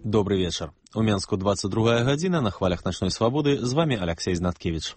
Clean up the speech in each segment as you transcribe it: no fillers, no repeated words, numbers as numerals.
Добрый вечер. У Менску 22 гадзіна, на хвалях Начной Свободы. З вами Алексей Знаткевич.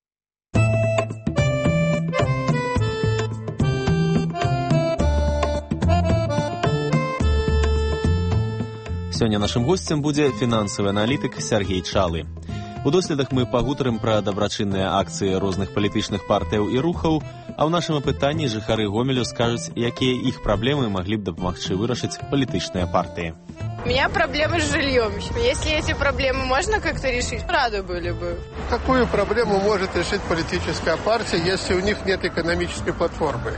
Сёння нашым госцем будзе фінансавы аналітык Сергей Чалы. У доследах мы пагутарым пра дабрачынныя акцыі розных палітычных партыяў і рухаў, а ў нашым апытанні жыхары Гомелю скажуць, якія іх праблемы маглі б дапамагчы вырашыць палітычныя партыі. У меня проблемы с жильем. Если эти проблемы можно как-то решить, рады были бы. Какую проблему может решить политическая партия, если у них нет экономической платформы?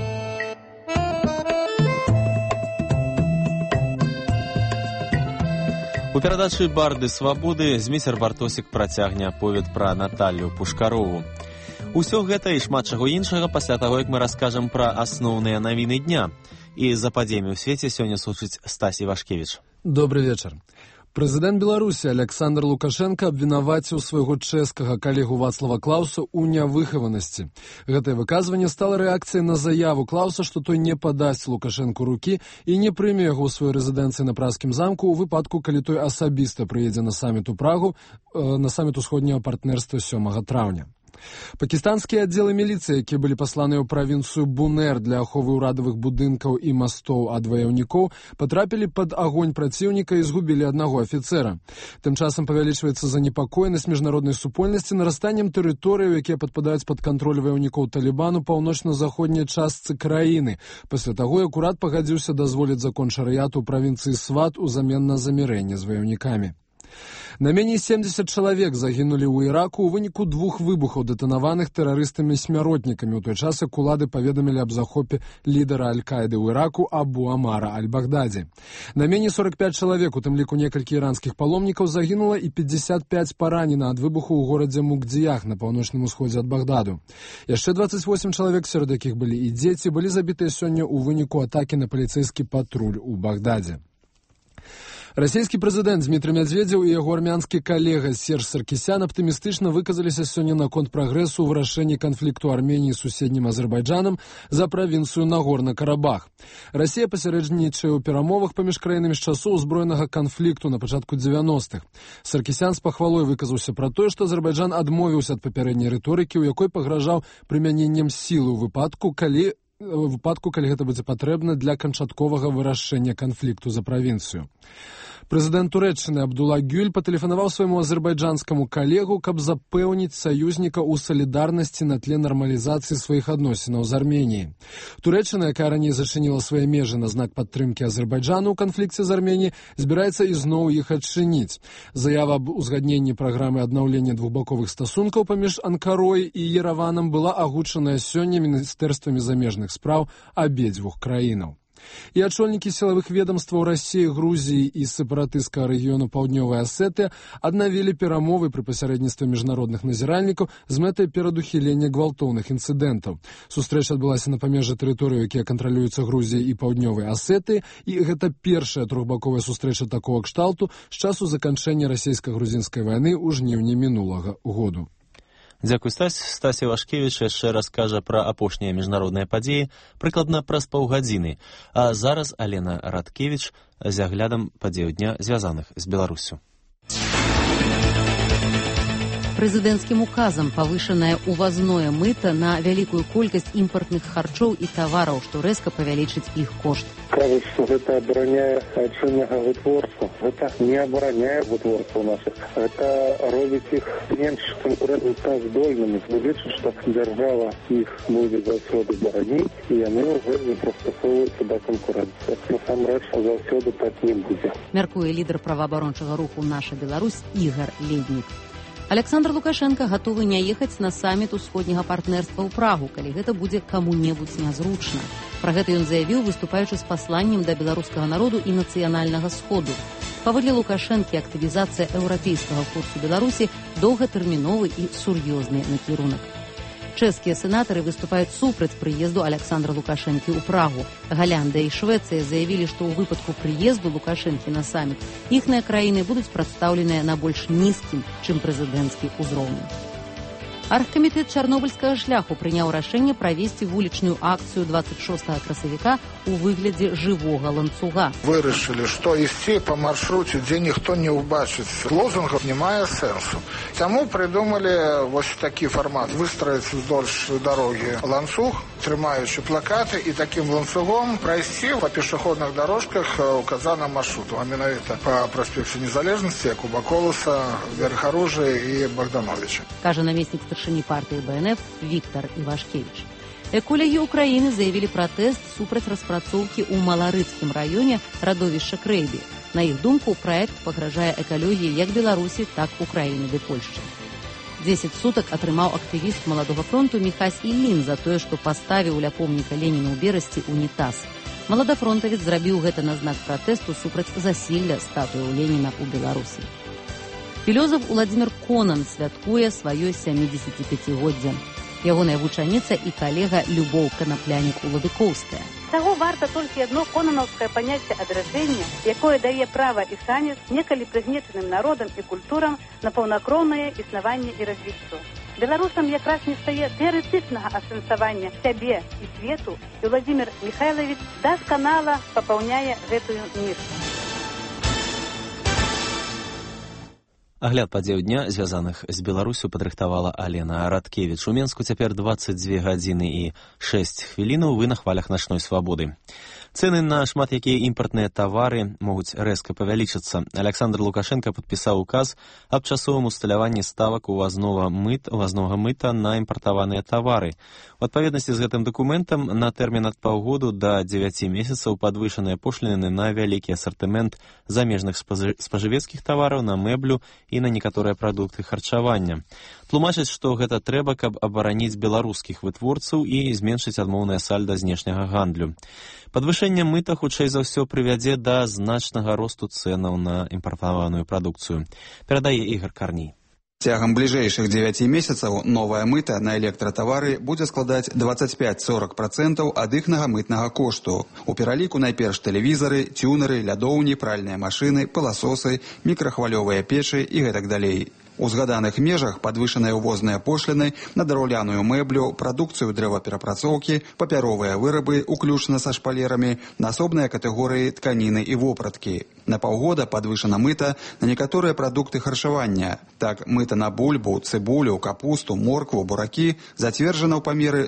У перадачы «Барды свабоды» змейсцер Бартосік працягне аповед пра Наталлю Пушкарову. Усё гэта і шмат чаго іншага пасля таго, як мы раскажам пра асноўныя навіны дня. І за падзеямі ў свеце сёння сочыць Стась Івашкевіч. Добрый вечар. Прэзідэнт Беларусі Александр Лукашенко абвінаваціў свайго чэшскага калегу Вацлава Клауса ў нявыхаванасці. Гэтае выказванне стала рэакцыяй на заяву Клауса, што той не падасць Лукашэнку рукі і не прыме яго ў сваёй рэзідэнцыі на Пражскім замку ў выпадку, калі той асабіста прыедзе на саміт у Прагу, на саміт усходняга партнерства 7 траўня. Пакістанскія аддзелы міліцыі, якія былі пасланыя ў правінцыю Бунер для аховы ўрадавых будынкаў і мастоў ад ваяўнікоў, патрапілі пад агонь праціўніка і згубілі аднаго афіцэра. Тым часам павялічваецца занепакоенасць міжнароднай супольнасці нарастаннем тэрыторыяў, якія падпадаюць пад кантроль ваяўнікоў Талібану паўночна-заходняй частцы краіны, пасля таго, як урад пагадзіўся дазволіць закон шарыяту ў правінцыі Сват узамен на замірэнне з ваяўнікамі. Найменей 70 чалавек загінулі ў Іраку ў выніку 2 выбухаў, дэтанаваных тэрарыстамі-смяротнікамі, у той час, як улады паведамілі аб захопе лідара Аль-Каіды ў Іраку Абу Амара Аль-Багдадзі. Найменей 45 чалавек, у тым ліку некалькі іранскіх паломнікаў, загінула і 55 паранена ад выбуху ў горадзе Мукдзіях на паўночным усходзе ад Багдаду. Яшчэ 28 чалавек, сярод якіх былі і дзеці, былі забітыя сёння ў выніку атакі на паліцэйскі патруль у Багдадзе. Расійскі прэзідэнт Дмітрый Медведзеў і яго армянскі калега Серж Саркісян аптымістычна выказаліся сёння наконт прагрэсу ў вырашэнні канфлікту Арменіі з суседнім Азербайджанам за правінцыю Нагорна-Карабах. Расія пасярэднічае ў перамовах паміж краінамі з часоў узброенага канфлікту на пачатку 90-х. Саркісян з пахвалой выказаўся пра тое, што Азербайджан адмовіўся ад папярэдняй рыторыкі, у якой пагражаў прымяненнем сілы ў выпадку, калі гэта будзе патрэбна для канчатковага вырашэння канфлікту за правінцыю. Прэзідэнт Турэччыны Абдулла Гюль патэлефанаваў свайму азербайджанскаму калегу, каб запэўніць саюзніка ў салідарнасці на тле нармалізацыі сваіх адносінаў з Арменіяй. Турэччына, якая раней зачыніла свае межы на знак падтрымкі Азербайджану ў канфлікце з Арменіяй, збіраецца ізноў іх адчыніць. Заява аб узгадненні праграмы аднаўлення двухбаковых стасункаў паміж Анкарой і Ераванам была агучаная сёння міністэрствамі замежных спраў абедзвюх краінаў. І ачольнікі сілавых ведомстваў Расіі, Грузіі і сепаратысцкага рэгіёну Паўднёвай Асетыі аднавілі перамовы пры пасярэдніцтве міжнародных назіральнікаў з мэтай перадухілення гвалтоўных інцыдэнтаў. Сустрэча адбылася на памежжы тэрыторыі, якія кантралююцца Грузіяй і Паўднёвай Асетыі, і гэта першая трохбаковая сустрэча такога кшталту з часу заканчэння расійска-грузінскай вайны ў жніўні мінулага году. Дзякуй, Стась. Стась Івашкевіч яшчэ раскажа пра апошнія міжнародныя падзеі прыкладна праз паўгадзіны. А зараз Алена Радкевіч з аглядам падзеяў дня, звязаных з Беларуссю. Прэзідэнцкім указам павышанае увазное мыта на вялікую колькасць імпартных харчоў і тавараў, што рэзка павялічыць іх кошт. Кажуць, што гэта абараняе айчыннага вытворства. Гэта не абараняе вытворцаў нашых. Гэта робіць іх менш канкурэнтаздольнымі. Лічыць, што дзяржава іх будзе заўсёды бараніць, і яны ўжо не прыстасоўваюцца да канкурэнцыі. Насамрэч, заўсёды так не будзе. Мяркуе лідар праваабарончага руху «Наша Беларусь» Ігар Леднік. Александр Лукашенко гатовы не ехаць на саміт усходняга партнерства ў Прагу, калі гэта будзе каму-небудзь нязручна. Пра гэта ён заявіў, выступаючы з пасланнем да беларускага народу і нацыянальнага сходу. Паводле Лукашэнкі, актывізацыя еўрапейскага курсу Беларусі доўгатэрміновы і сур'ёзны накірунак. Чэшскія сенатары выступаюць супраць прыезду Александра Лукашэнкі ў Прагу. Галяндыя і Швецыя заявілі, што ў выпадку прыезду Лукашэнкі на саміт іхныя краіны будуць прадстаўленыя на больш нізкім, чым прэзідэнцкі ўзроўні. Аргкамітэт чарнобыльскага шляху прыняў рашэнне правесці вулічную акцыю 26 красавіка у выглядзе жывога ланцуга. Вырашылі, што ісці па маршруце, дзе ніхто не ўбачыць лозунгаў, не мае сэнсу. Таму прыдумалі вось такі фармат: выстроіць уздоўж дарогі ланцуг, трымаючы плакаты, і такім ланцугом прайсці па пешаходных дарожках указаным маршруту, а менавіта па праспекце Незалежнасці, Якуба Коласа, Верхаружы і Богдановича. Кажа намеснік старшыні партыі БНФ Віктор Івашкевіч. Эколагі Украіны заявілі пратэст супраць распрацоўкі ў Маларыцкім раёне радовішча Крэйбі. На іх думку, праект пагражае экалогіі як Беларусі, так Украіны ды Польшчы. 10 сутак атрымаў актывіст Маладога фронту Міхась Ілін за тое, што паставіў ля помніка Леніна ў Берасці унітаз. Маладафронтавец зрабіў гэта на знак пратэсту супраць засілля статуяў Леніна ў Беларусі. Філёзаф Уладзімір Конан святкуе сваё 75-годдзе. Ягоная вучаніца і калега Любоў Канаплянік-Уладыкоўская. Таго варта толькі адно конанаўскае паняцце адраджэння, якое дае права і шанец некалі прыгнечаным народам і культурам на паўнакроўнае існаванне і развіццё. Беларусам якраз не стае тэарэтычнага асэнсавання сябе і свету, і Владзімір Міхайлавіч дасканала папаўняе гэтую нішу. Агляд падзеў дня, звязаных з Беларусю, падрыхтавала Алена Радкевіч. У Менску цяпер 22 гадзіны і 6 хвілінаў, вы на хвалях начной свабоды. Цэны на шмат якія імпартныя тавары могуць рэзка павялічыцца. Александр Лукашенко падпісаў указ аб часовым усталяванні ставак увазнога мыта на імпартаваныя тавары. У адпаведнасці з гэтым дакументам на тэрмін ад паўгоду да 9 месяцаў падвышаныя пошліны на вялікі асартымент замежных спажывецкіх тавараў, на мэблю і на некаторыя прадукты харчавання. Тлумачыць, што гэта трэба, каб абараніць беларускіх вытворцаў і зменшыць адмоўнае сальда знешняга гандлю. Падвышэнне мыта, хутчэй за ўсё, прывядзе да значнага росту цэнаў на імпартаваную прадукцыю. Перадае Ігор Карній. Цягам бліжэйшых 9 месяцаў новае мыта на электратавары будзе складаць 25-40% ад іхнага мытнага кошту. У пераліку найперш тэлевізары, цюнеры, лядоўні, пральныя машыны, пыласосы, мікрахвалёвыя печы і гэтак далей. У згаданых межах падвышаныя ўвозныя пошліны на драўляную мэблю, прадукцыю дрэваперапрацоўкі, папяровыя вырабы, уключна са шпалерамі, на асобныя катэгорыі тканіны і вопраткі. На паўгода падвышана мыта на некаторыя прадукты харчавання. Так, мыта на бульбу, цыбулю, капусту, моркву, буракі зацверджана ў памеры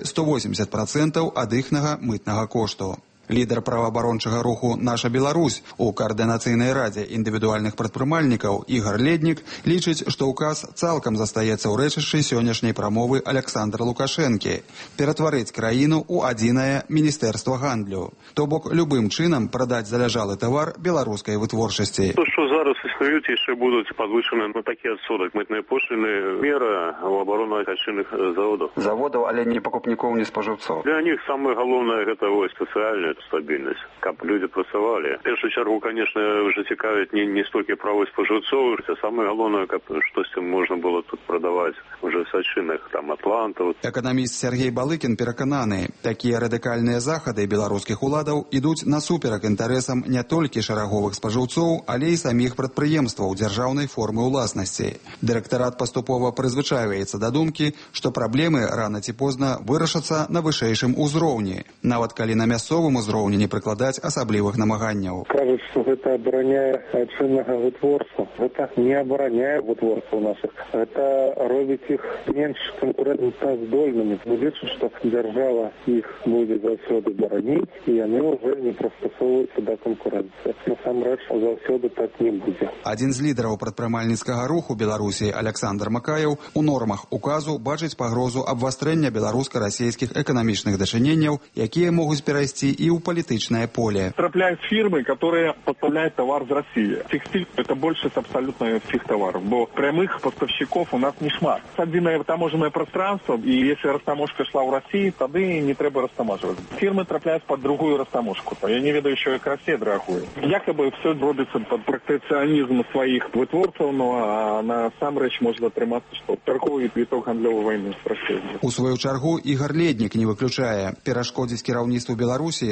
180% ад іхнага мытнага кошту. Лідар праваабарончага руху «Наша Беларусь» у Каардынацыйнай радзе індывідуальных прадпрымальнікаў Ігар Леднік лічыць, што ўказ цалкам застаецца ў рэчышчы сённяшняй прамовы Александра Лукашэнкі ператварыць краіну ў адзінае міністэрства гандлю. То бок, любым чынам прадаць заляжалы тавар беларускай вытворчасці. То, што зараз існуюць, яшчэ будуць падвышаны на такі адсотак мытныя пошліны, мера ў абарону айчынных заводаў. Заводаў, але не пакупнікоў, не спажыўцоў. Для них самае галоўнае гэта вось сацыяльная стабільнасць, каб людзі працавалі. В першую чаргу, конечно, вже цікавіць не столькі правы спажыўцоў, а самае галоўнае, каб штосьці можна было тут прадаваць уже з айчынных, там, атлантаў. Эканаміст Сергей Балыкін перакананы, такія радыкальныя захады беларускіх уладаў ідуць насуперак інтарэсам не толькі шараговых спажыўцоў, але і саміх прадпрыемстваў дзяржаўнай формы ўласнасці. Дырэктарат паступова прызвычайваецца да думкі, што праблемы рана ці позна вырашацца на вышэйшым узроўні, нават калі на мясцовым узроўні не прыкладаць асаблівых намаганняў. Кажуць, што гэта абараняе айчыннага вытворцтва. Гэта не абараняе вытворцтва нашых. Гэта робіць іх менш канкурэнтаздольнымі. Мы лічым, што дзяржава іх будзе заўсёды бараніць, і яны ўжо не прыстасоўваюцца да канкурэнцыі. Насамрэч, заўсёды так не будзе. Адзін з лідараў прадпрымальніцкага руху Беларусі Александр Макаеў у нормах указу бачыць пагрозу абвастрэння беларуска-расійскіх эканамічных дачыненняў, якія могуць перайсці і ў политичное поле. Трапляют фирмы, которые поставляют товар в Россию. Текстиль – это больше абсолютно всех товаров, бо прямых поставщиков у нас не шмат. Одиное таможенное пространство, и если растаможка шла в Россию, тогда не треба растаможивать. Фирмы трапляют под другую растаможку. Я не ведаю, еще и Россия драгует. Якобы все робится под протекционизм своих вытворцев, но на сам речь может отрыматься, что торговый виток гандлёвой войны с Россией. У свою чаргу Ігар Леднік не выключае. Перашкодзіць кіраўніцтву Беларусі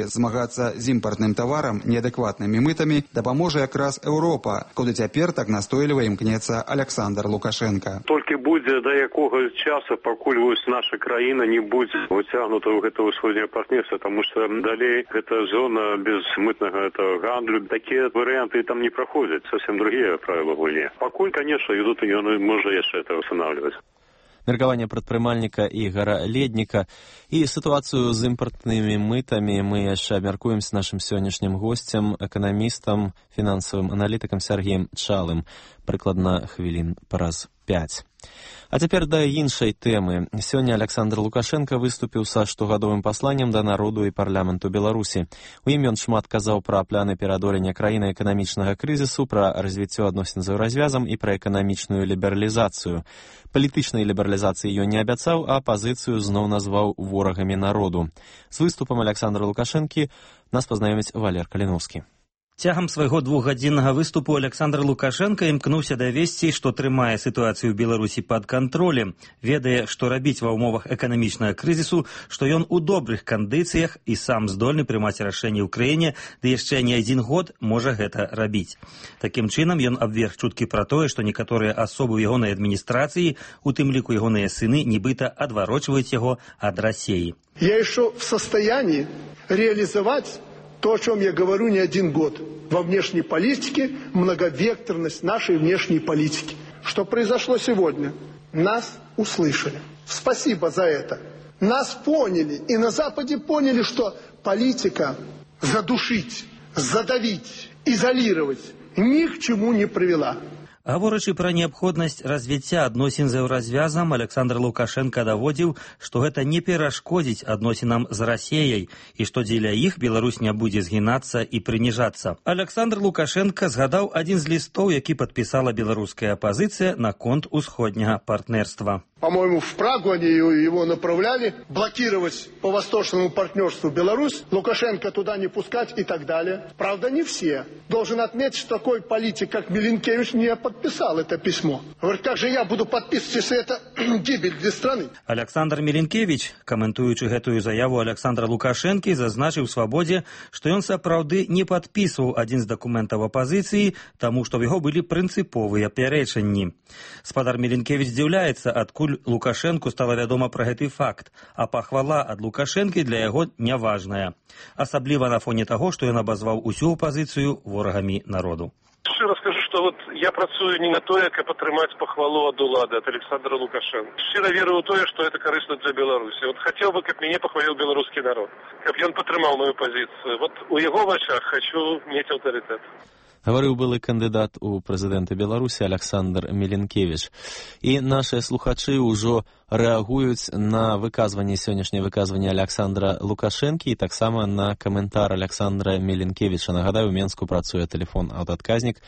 змагацца з імпартным таварам неадэкватнымі мытамі дапаможа якраз Еўропа, куды цяпер так настойліва імкнецца Александр Лукашенко. Толькі будзе да якога часу, пакуль вось наша краіна не будзе выцягнута ў гэта ўсходняе партнерства, таму што далей гэта зона без мытнага гандлю. Такія варыянты там не праходзяць, совсем другія правила гульні. Пакуль, конечно, ідут, і ён можа яшчэ это устанавливаць. Меркаванне прадпрымальніка Ігара Ледніка і сітуацыю з імпартнымі мытамі мы яшчэ абмяркуем з нашым сённяшнім госцем, эканамістам, фінансавым аналітыкам Сергеем Чалым, прыкладна хвілін праз 5. А цяпер да іншай тэмы. Сёння Александр Лукашенко выступіў са штогадовым пасланнем да народу і парламенту Беларусі. У ім ён шмат казаў пра пляны пераадолення краіны эканамічнага крызісу, пра развіццё адносін з еўразвязам і пра эканамічную лібералізацыю. Палітычнай лібералізацыі ён не абяцаў, а апазіцыю зноў назваў ворагамі народу. З выступам Александра Лукашэнкі нас пазнаёміць Валер Каліновскі. Цягам свайго двухгадзіннага выступу Александр Лукашенко імкнуўся давесці, што трымае сітуацыю ў Беларусі пад кантролем, ведае, што рабіць ва ўмовах эканамічнага крызісу, што ён у добрых кандыцыях і сам здольны прымаць рашэнні ў краіне, ды яшчэ не адзін год можа гэта рабіць. Такім чынам ён абверг чуткі пра тое, што некаторыя асобы ў ягонай адміністрацыі, у тым ліку ягоныя сыны, нібыта адварочваюць яго ад России. Я еще в состоянии реализовать то, о чем я говорю не один год. Во внешней политике многовекторность нашей внешней политики. Что произошло сегодня? Нас услышали. Спасибо за это. Нас поняли. И на Западе поняли, что политика задушить, задавить, изолировать ни к чему не привела. Гаворачы пра неабходнасць развіцця адносін з еўразвязам, Александр Лукашенко даводзіў, што гэта не перашкодзіць адносінам з Расіяй і што дзеля іх Беларусь не будзе згінацца і прыніжацца. Александр Лукашенко згадаў адзін з лістоў, які падпісала беларуская апазіцыя наконт усходняга партнерства. По-моему, в Прагу они его направляли, блокировать по восточному партнерству Беларусь, Лукашенко туда не пускать и так далее. Правда, не все. Должен отметить, что такой политик, как Миленкевич, не подписал это письмо. Говорит, как же я буду подписывать, если это гибель для страны? Александр Миленкевич, каментуючы гэтую заяву Александра Лукашенкі, зазначыў Свабодзе, што ён сапраўды не падпісваў адзін з дакументаў апазіцыі, таму што ў яго былі прынцыповыя пярэчанні. Спадар Миленкевич здзіўляецца, адкуль Лукашенку стала вядома пра гэты факт, а пахвала ад Лукашэнкі для яго няважная. Асабліва на фоне таго, што ён абазваў усю апазіцыю ворагамі народу. Шчыра скажу, што вот я працую не на тое, каб атрымаць пахвалу ад улады, ад Александра Лукашенко. Шчыра веру ў тое, што это карысна для Беларусі. Вот хацеў бы, каб мяне пахваліў беларускі народ, каб ён падтрымаў мою пазіцыю. Вот у яго вачах хочу мець аўтарытэт. Гаварыў былы кандыдат у прэзідэнты Беларусі Александр Миленкевич. І нашыя слухачы ўжо рэагуюць на сённяшняе выказванне Александра Лукашэнкі і таксама на каментар Александра Миленкевича. Нагадаю, у Менску працуе тэлефон аўтаадказнік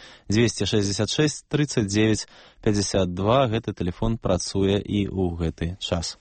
266 39 52. Гэты тэлефон працуе і ў гэты час.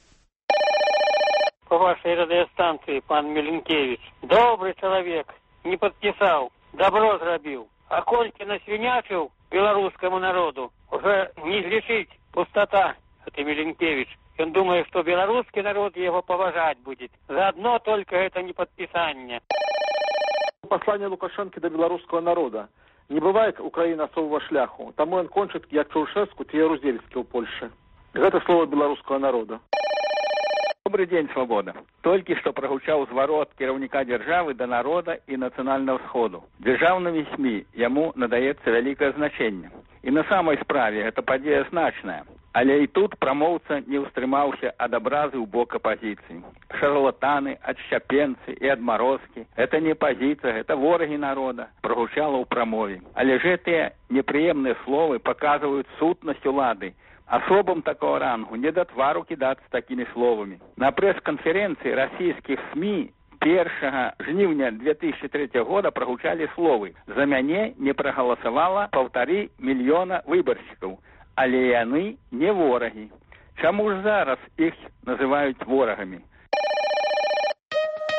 По вашей радыёстанцыі, пан Миленкевич, добрый чалавек, не падпісаў, добро зрабіў. А колькі насвінячыў беларускаму народу, уже не злічыць пустота, это Миленкевич. Он думает, что белорусский народ его поважать будет. Заодно только это не подписание. Послание Лукашенко до белорусского народа. Не бывает Украина особого шляху. Тому он кончит, як Чаушеску, те Ярузельский у Польши. Это слово белорусского народа. Добрый день, Свобода. Толькі што прагучаў зварот кіраўніка дзяржавы да народа і нацыянальнага сходу. Дзяржаўнымі СМІ яму надаецца вялікае значэнне. І на самай справе гэта падзея значная. Але і тут прамоўца не ўстрымаўся ад абразы ў бок апазіцыі. Шарлатаны, адшчапенцы і адмарозкі. Гэта не пазіцыя, гэта ворагі народа, прагучала ў прамове. Але ж гэтыя непрыемныя словы паказваюць сутнасць улады. Особам такого рангу не до твару кидаться такими словами. На пресс-конференции российских СМИ 1 жнівня 2003 года прогучали словы «За мяне не проголосовало 1,5 мільёна выборщиков, але яны не вораги». Чаму ж зараз их называют ворогами?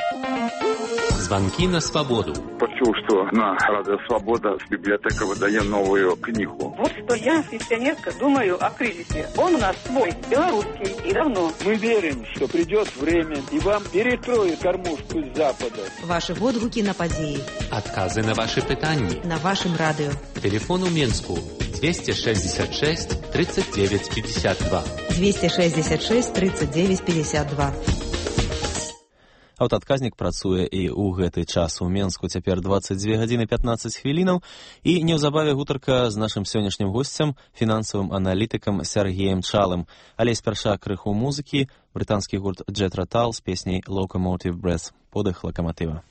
Звонки на свободу. Почув, что на Радио Свобода библиотека выдает новую книгу. Вот что я, пенсионерка, думаю о кризисе. Он у нас свой, белорусский, и давно. Мы верим, что придет время, и вам перекроют кормушку с Запада. Ваши водгуки на події. Отказы на ваши питания. На вашем радио. Телефон у Минску 266 39 52. 266 39 52. Аўтаадказнік працуе і ў гэты час. У Менску цяпер 22 гадзіны 15 хвілінаў. І неўзабаве гутарка з нашым сённяшнім госцем, фінансавым аналітыкам Сергеем Чалым. Але спярша крыху музыкі, брытанскі гурт Jet Rotal з песняй Locomotive Breath, подых лакаматыва.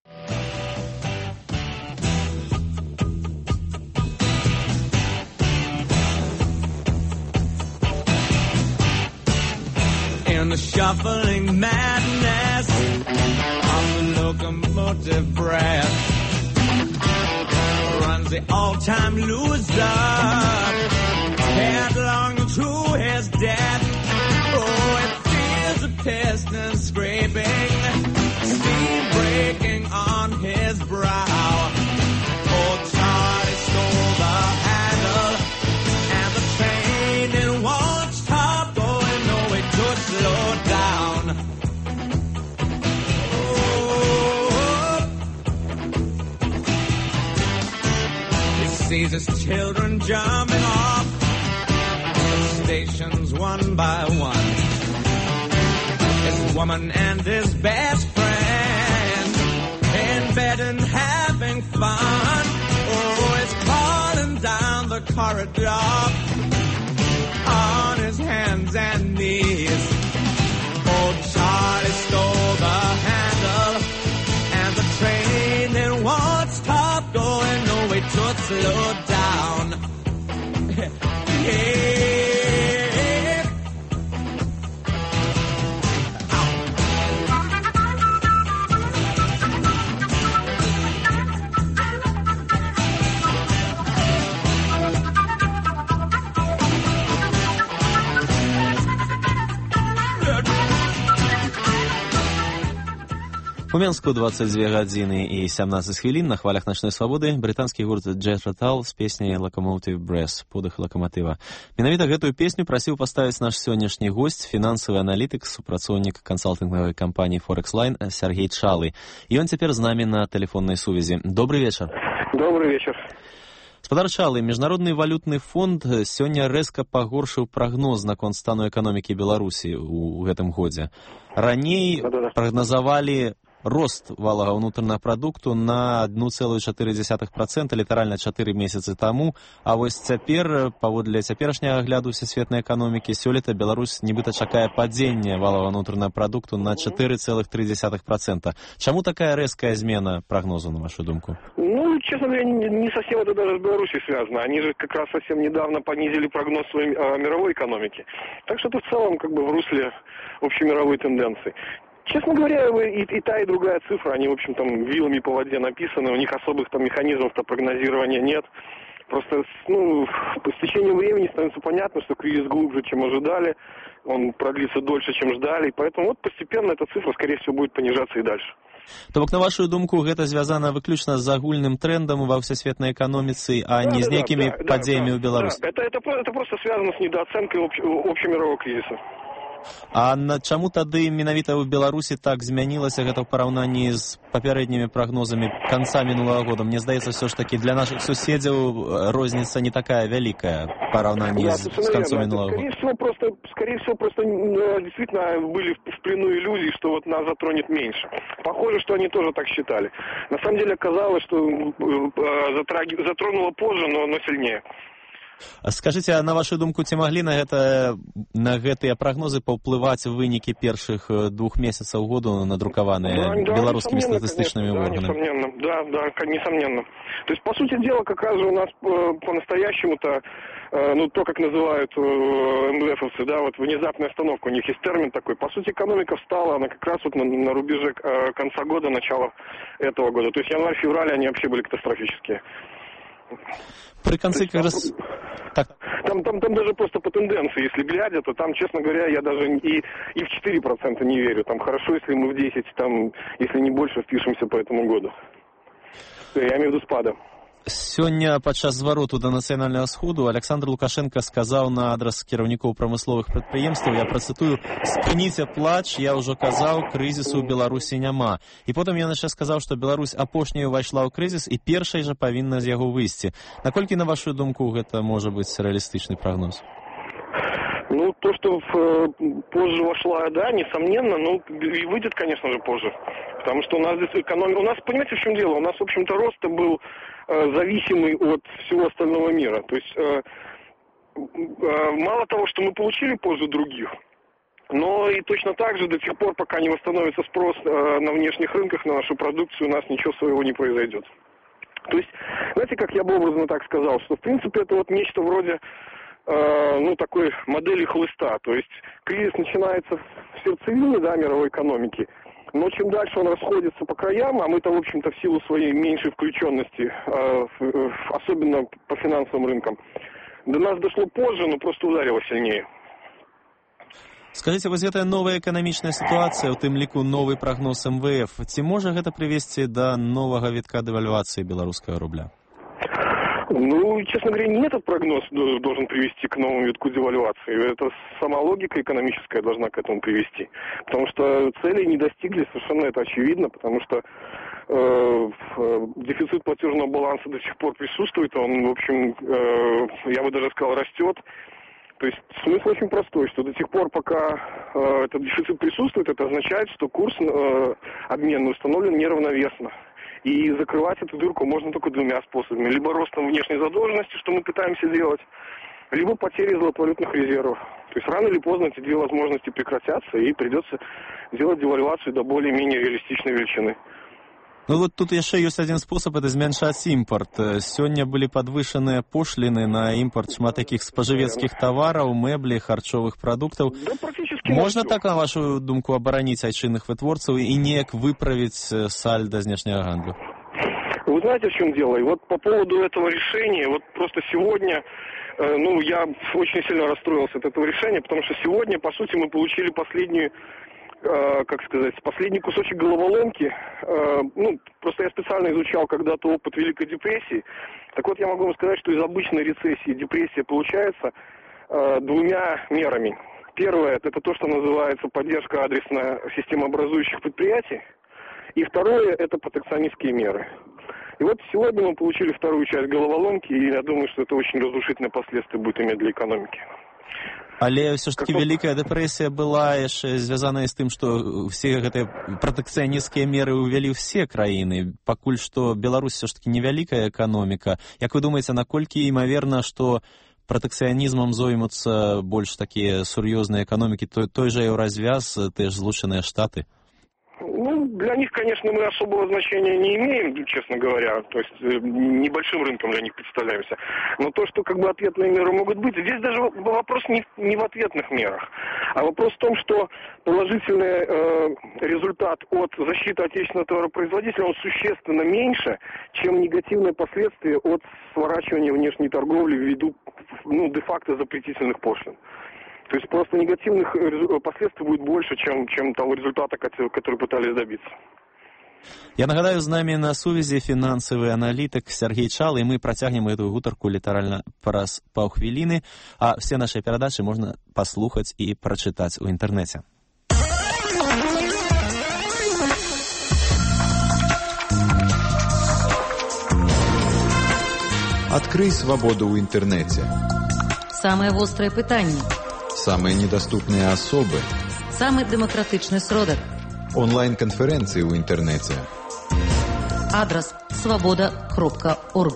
In the shuffling madness of the locomotive breath runs the all-time loser headlong to his death. Oh, it feels the piston scraping, steam breaking on his brow. Oh, Charlie stole the handle and the train it won't stop going, no, it could slow down. Oh, he sees his children jumping off the stations one by one. His woman and his best friend in bed and having fun. Oh, he's crawling down the corridor on his hands and knees. Oh, Charlie stole the handle and the train it won't stop going, no, it should slow down. Yeah. У Менску 22 гадзіны і 17 хвілін на хвалях начной свабоды брытанскі гурт Jet Rotal з песняй Locomotive Breath, подых лакаматыва. Менавіта гэтую песню прасіў паставіць наш сённяшні госць, фінансавы аналітык, супрацоўнік кансалтынгавай кампаніі Forex Line Сергей Чалы. І ён цяпер з намі на тэлефоннай сувязі. Добрый вечар. Добрый вечар. Спадар Чалы, Міжнародны валютны фонд сёння рэзка пагоршыў прагноз наконт стану эканомікі Беларусі ў гэтым годзе. Раней прагназавалі рост валового внутреннего продукту на 1,4%, літаральна 4 месяцы таму, а вось цяпер, паводле цяперашняга агляду сусветнай эканомікі, сёлета Беларусь нібыта чакае падзенне валового внутреннего продукту на 4,3%. Чаму такая рэзкая змена прогнозу, на вашу думку? Ну, честно говоря, не совсем это даже с Беларусью связано. Они же как раз совсем недавно понизили прогноз своей мировой экономики. Так что это в целом как бы в русле общемировой тенденции. Честно говоря, и та, и другая цифра, они, в общем, там вилами по воде написаны, у них особых там механизмов-то прогнозирования нет. Просто, ну, с течением времени становится понятно, что кризис глубже, чем ожидали, он продлится дольше, чем ждали, и поэтому вот постепенно эта цифра, скорее всего, будет понижаться и дальше. То бок, на вашу думку, гэта звязана выключна з агульным трендам ва ўсесветнай эканоміцы, а не з нейкімі падзеямі ў Беларусі? Это просто связано с недооценкой общемирового кризиса. А чаму тады менавіта ў Беларусі так змянілася гэта ў параўнанні з папярэднімі прагнозамі канца мінулага года? Мне здаецца, все ж таки для наших суседзяў розніца не такая вялікая в параўнанні з канцом минулого года. Скорее всего, просто действительно были в плену иллюзий, что вот нас затронет меньше. Похоже, что они тоже так считали. На самом деле оказалось, что затронуло позже, но сильнее. Скажите, а на вашу думку, ці маглі на гэтыя прагнозы паўплываць вынікі першых 2 месяцаў году, надрукаваныя беларускімі статыстычнымі органамі? Да, несомненно. То есть, по сути дела, как раз у нас по-настоящему-то, ну, то, как называют МВФовцы, да, вот внезапная остановка, у них есть термин такой. По сути, экономика встала, она как раз вот на рубеже конца года, начала этого года. То есть, январь-февраль, они вообще были катастрофические. При конце как раз... Так. Там даже просто по тенденции, если глядя, то там, честно говоря, я даже и в 4% не верю. Там хорошо, если мы в 10, там, если не больше, впишемся по этому году. Я имею в виду спада. Сёння падчас звароту да нацыянальнага сходу Александр Лукашенко сказаў на адрас кіраўнікоў прамысловых прадпрыемстваў, я працытую: «Спыніце плач, я ўжо казаў, крызісу ў Беларусі няма». І потым ён яшчэ сказаў, што Беларусь апошняю ўвайшла ў крызіс і першай жа павінна з яго выйсці. Наколькі, на вашу думку, гэта можа быць рэалістычны прагноз? Ну, то, что позже вошла, да, несомненно, но и выйдет, конечно же, позже. Потому что у нас здесь экономика... У нас, понимаете, в чем дело? У нас, в общем-то, рост был зависимый от всего остального мира. То есть, мало того, что мы получили позже других, но и точно так же до тех пор, пока не восстановится спрос на внешних рынках на нашу продукцию, у нас ничего своего не произойдет. То есть, знаете, как я бы образно так сказал, что, в принципе, это вот нечто вроде... такой модели хлыста. То есть кризис начинается в сердцевине, да, мировой экономики, но чем дальше он расходится по краям, а мы-то, в общем-то, в силу своей меньшей включенности, особенно по финансовым рынкам, до нас дошло позже, но просто ударило сильнее. Скажите, вось гэтая новая эканамічная сітуацыя, у тым ліку новый прагноз МВФ, ці можа гэта прывесці да новага вітка дэвальвацыі беларускага рубля? Ну, честно говоря, не этот прогноз должен привести к новому витку девальвации. Это сама логика экономическая должна к этому привести. Потому что целей не достигли, совершенно это очевидно, потому что дефицит платежного баланса до сих пор присутствует, он, в общем, я бы даже сказал, растет. То есть смысл очень простой, что до тех пор, пока этот дефицит присутствует, это означает, что курс обменный установлен неравновесно. И закрывать эту дырку можно только двумя способами. Либо ростом внешней задолженности, что мы пытаемся делать, либо потерей золотовалютных резервов. То есть рано или поздно эти две возможности прекратятся, и придется делать девальвацию до более-менее реалистичной величины. Ну вот тут яшчэ ёсць адзін спосаб, это змяншаць імпорт. Сёння былі падвышаныя пошліны на імпорт шмат такіх спажывецкіх тавараў, мэблі, харчовых прадуктаў. Можна так, на вашу думку, абараніць айчынных вытворцаў і неяк выправіць сальда знешняга гандлю? Вы знаете, в чем дело? И вот по поводу этого решения, вот просто сегодня, я очень сильно расстроился от этого решения, потому что сегодня, по сути, мы получили последний кусочек головоломки. Просто я специально изучал когда-то опыт Великой депрессии. Так вот, я могу вам сказать, что из обычной рецессии депрессия получается двумя мерами. Первое, это то, что называется поддержка адресно-системообразующих предприятий. И второе, это протекционистские меры. И вот сегодня мы получили вторую часть головоломки, и я думаю, что это очень разрушительные последствия будет иметь для экономики. Але ўсё ж таки Великая дэпрэсія была яшчэ звязаная з тым, што ўсе гэтыя пратэкцыянісцкія меры ўвялі ўсе краіны. Пакуль што Беларусь ўсё ж таки невялікая эканоміка. Як вы думаеце, наколькі імаверна, што пратэкцыянізмам зоймуцца больш такія сур'ёзныя эканомікі, той жа Еўразвяз, тыя ж Злучаныя Штаты? Для них, конечно, мы особого значения не имеем, честно говоря. То есть небольшим рынком для них представляемся. Но то, что ответные меры могут быть, здесь даже вопрос не в ответных мерах, а вопрос в том, что положительный результат от защиты отечественного товаропроизводителя, он существенно меньше, чем негативные последствия от сворачивания внешней торговли ввиду де-факто запретительных пошлин. То есть просто негативных последствий будет больше, чем того результата, который пытались добиться. Я нагадаю, з намі на сувязі фінансавы аналітык Сергей Чалы, і мы працягнем эту гутарку літаральна праз паўхвіліны, а все наши перадачы можна паслухаць і прачытаць у інтэрнэце. Открый свободу ў інтэрнэце. Самые вострые пытанні. Самые недоступные особы. Самый демократичный сродок. Онлайн-конференции в интернете. Адрес svoboda.org.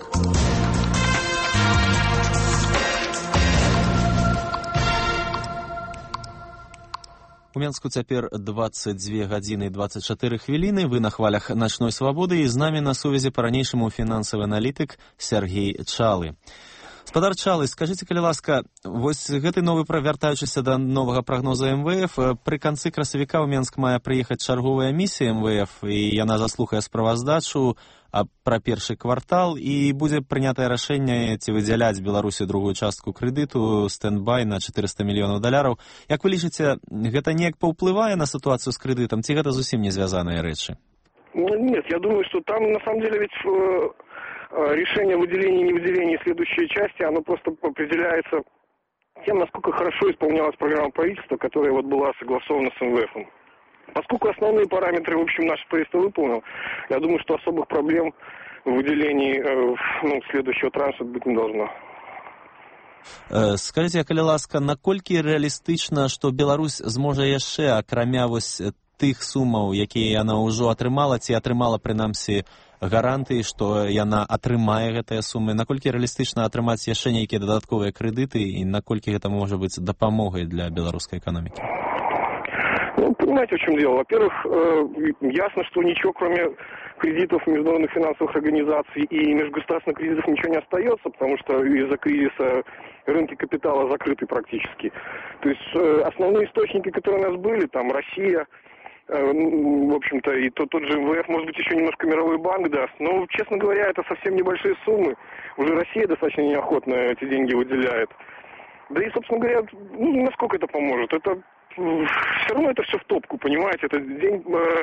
У Менску цяпер 22 гадзіны і 24 хвіліны. Вы на хвалях начной свабоды, і з намі на сувязі па-ранейшаму фінансавы аналітык Сергей Чалы. Спадар Чалы, скажыце, калі ласка, вось гэты новы, вяртаючыся да новага прагноза МВФ, пры канцы красавіка ў Менск мае прыехаць чарговая місія МВФ, і яна заслухае справаздачу пра першы квартал, і будзе прынятае рашэнне, ці выдзяляць Беларусі другую частку крэдыту, стэндбай на $400 мільёнаў. Як вы лічыце, гэта неяк паўплывае на сітуацыю з крэдытам, ці гэта зусім не звязаныя рэчы? Нет, я думаю, что там на самом деле ведь решение выделения и невыделения следующей части, оно просто определяется тем, насколько хорошо исполнялась программа правительства, которая вот была согласована с МВФом. Поскольку основные параметры, в общем, наше правительство выполнило, я думаю, что особых проблем в выделении следующего транша быть не должно. Скажите, калі ласка, наколькі рэалістычна, што Беларусь зможа яшчэ, акрамя вось тых сумаў, якія яна ўжо атрымала, ці атрымала, прынамсі, гарантыі, што яна атрымае гэтыя сумы, наколькі рэалістычна атрымаць яшчэ нейкія дадатковыя крэдыты, і наколькі гэта можа быць дапамогай для беларускай эканомікі? Ну, понимаете, в чем дело? Во-первых, ясно, что ничего, кроме кредитов международных финансовых организаций и межгосударственных кредитов, ничего не остается, потому что из-за кризиса рынки капитала закрыты практически. То есть основные источники, которые у нас были, там Россия, в общем-то, и тот же МВФ, может быть, еще немножко Мировой банк даст. Но, честно говоря, это совсем небольшие суммы. Уже Россия достаточно неохотно эти деньги выделяет. Да и, собственно говоря, насколько это поможет? Это все равно это все в топку, понимаете? Это день,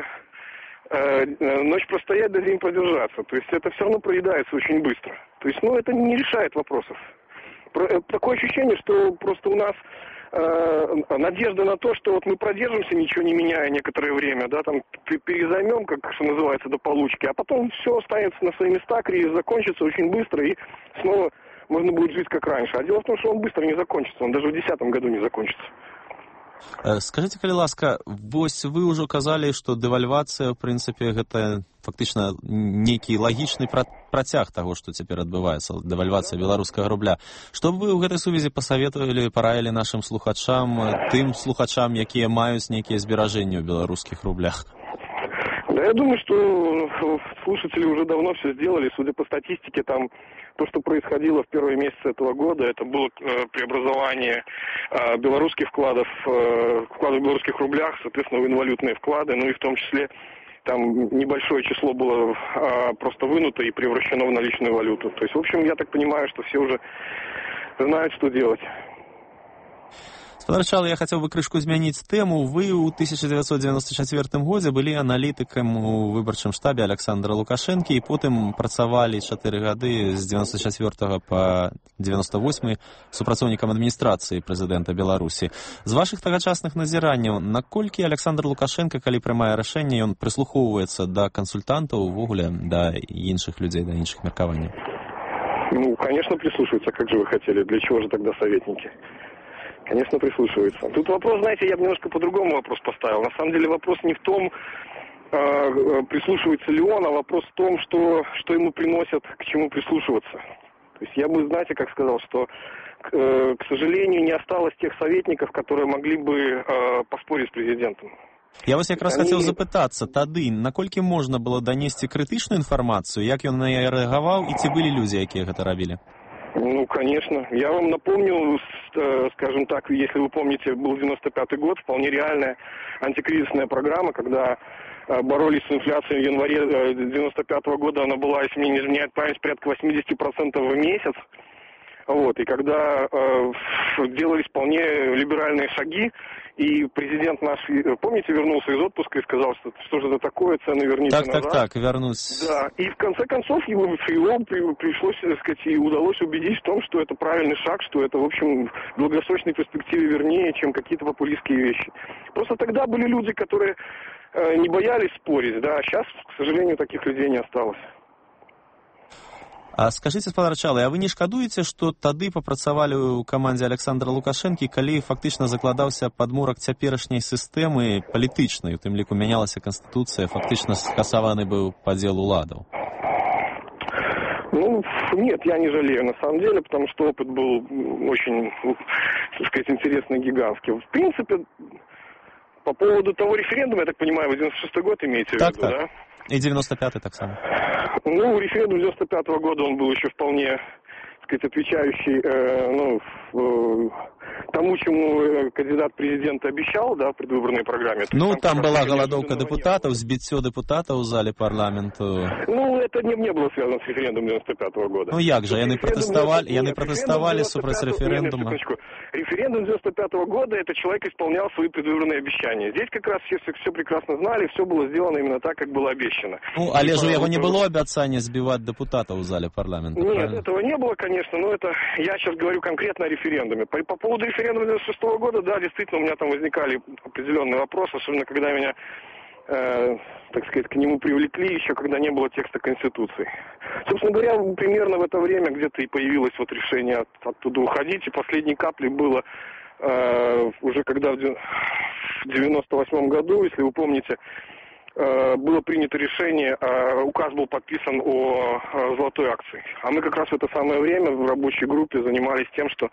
ночь простоять, да день продержаться. То есть это все равно проедается очень быстро. То есть, это не решает вопросов. Такое ощущение, что просто у нас надежда на то, что вот мы продержимся, ничего не меняя некоторое время, да, там перезаймем, как что называется, до получки, а потом все останется на свои места, кризис закончится очень быстро, и снова можно будет жить как раньше. А дело в том, что он быстро не закончится, он даже в 2010 году не закончится. Скажите, калі ласка, вось вы ўжо казалі, што дэвальвацыя, в прынцыпе, гэта фактычна нейкі лагічны працяг таго, што цяпер адбываецца, дэвальвацыя беларускага рубля. Што б вы ў гэтай сувязі пасаветавалі, параілі нашым слухачам, тым слухачам, якія маюць нейкія зберажэнні ў беларускіх рублях? Да, я думаю, что слушатели уже давно все сделали. Судя по статистике, там то, что происходило в первые месяцы этого года, это было преобразование белорусских вкладов в белорусских рублях, соответственно, в инвалютные вклады, ну и в том числе там небольшое число было просто вынуто и превращено в наличную валюту. То есть, в общем, я так понимаю, что все уже знают, что делать. Спадар Чалы, я хацеў бы крышку змяніць тэму. Вы ў 1994 годзе былі аналітыкам у выбарчым штабе Александра Лукашэнкі і потым працавалі 4 гады з 94 па 98 супрацоўнікам адміністрацыі прэзідэнта Беларусі. З вашых тагачасных назіранняў, наколькі Александр Лукашенко, калі прымае рашэнне, ён прыслухоўваецца да кансультантаў, увогуле да іншых людзей, да іншых меркаванняў? Ну, конечно, прислушиваются. Как же вы хотели? Для чего же тогда советники? Конечно, прислушиваются. Тут вопрос, знаете, я бы немножко по-другому вопрос поставил. На самом деле вопрос не в том, прислушивается ли он, а вопрос в том, что ему приносят, к чему прислушиваться. То есть я бы, знаете, как сказал, что, к сожалению, не осталось тех советников, которые могли бы поспорить с президентом. Я вас якраз хацеў запытацца, тады, наколькі можна было данесці крытычную інфармацыю, як ён на яе рэагаваў, і ці былі людзі, якія гэта рабілі? Ну, конечно. Я вам напомню, скажем так, если вы помните, был 95-й год, вполне реальная антикризисная программа, когда боролись с инфляцией в январе 95-го года, она была, если мне не изменяет память, порядка 80% в месяц. Вот, и когда делались вполне либеральные шаги, и президент наш, помните, вернулся из отпуска и сказал, что же это такое, цены верните назад. Так, вернусь. Да, и в конце концов его пришлось, так сказать, и удалось убедить в том, что это правильный шаг, что это, в общем, в долгосрочной перспективе вернее, чем какие-то популистские вещи. Просто тогда были люди, которые не боялись спорить, да, а сейчас, к сожалению, таких людей не осталось. А скажыце, спадар Чалы, а вы не шкадуеце, што тады папрацавалі ў камандзе Александра Лукашэнкі, калі фактычна закладаўся падмурак цяперашняй сістэмы палітычнай, у тым ліку мянялася канстытуцыя, фактычна скасаваны быў падзел уладаў? Ну, нет, я не жалею, на самом деле, потому что опыт был очень, так сказать, интересный, гигантский. В принципе, по поводу того референдума, я так понимаю, вы 96-й год имеете в виду, да? И 95-й так само. Ну, референдум 95-го года, он был еще вполне, так сказать, отвечающий тому, чему кандидат президента обещал, да, в предвыборной программе. Ну, там была голодовка депутатов, сбитье депутатов в зале парламенту. Ну, это не было связано с референдумом 95-го года. Ну, як же, яны протестовали супротив референдума. Референдум 95-го года, это человек исполнял свои предвыборные обещания. Здесь как раз все прекрасно знали, все было сделано именно так, как было обещано. Ну, але ж у яго не было обещания сбивать депутатов в зале парламента. Нет, правильно? этого не было, конечно, но это я сейчас говорю конкретно о референдуме. По поводу референдума 96-го года, да, действительно, у меня там возникали определенные вопросы, особенно когда меня, так сказать, к нему привлекли, еще когда не было текста Конституции. Собственно говоря, примерно в это время где-то и появилось вот решение оттуда уходить, и последней каплей было уже когда в 98-м году, если вы помните, было принято решение, указ был подписан о золотой акции. А мы как раз в это самое время в рабочей группе занимались тем, что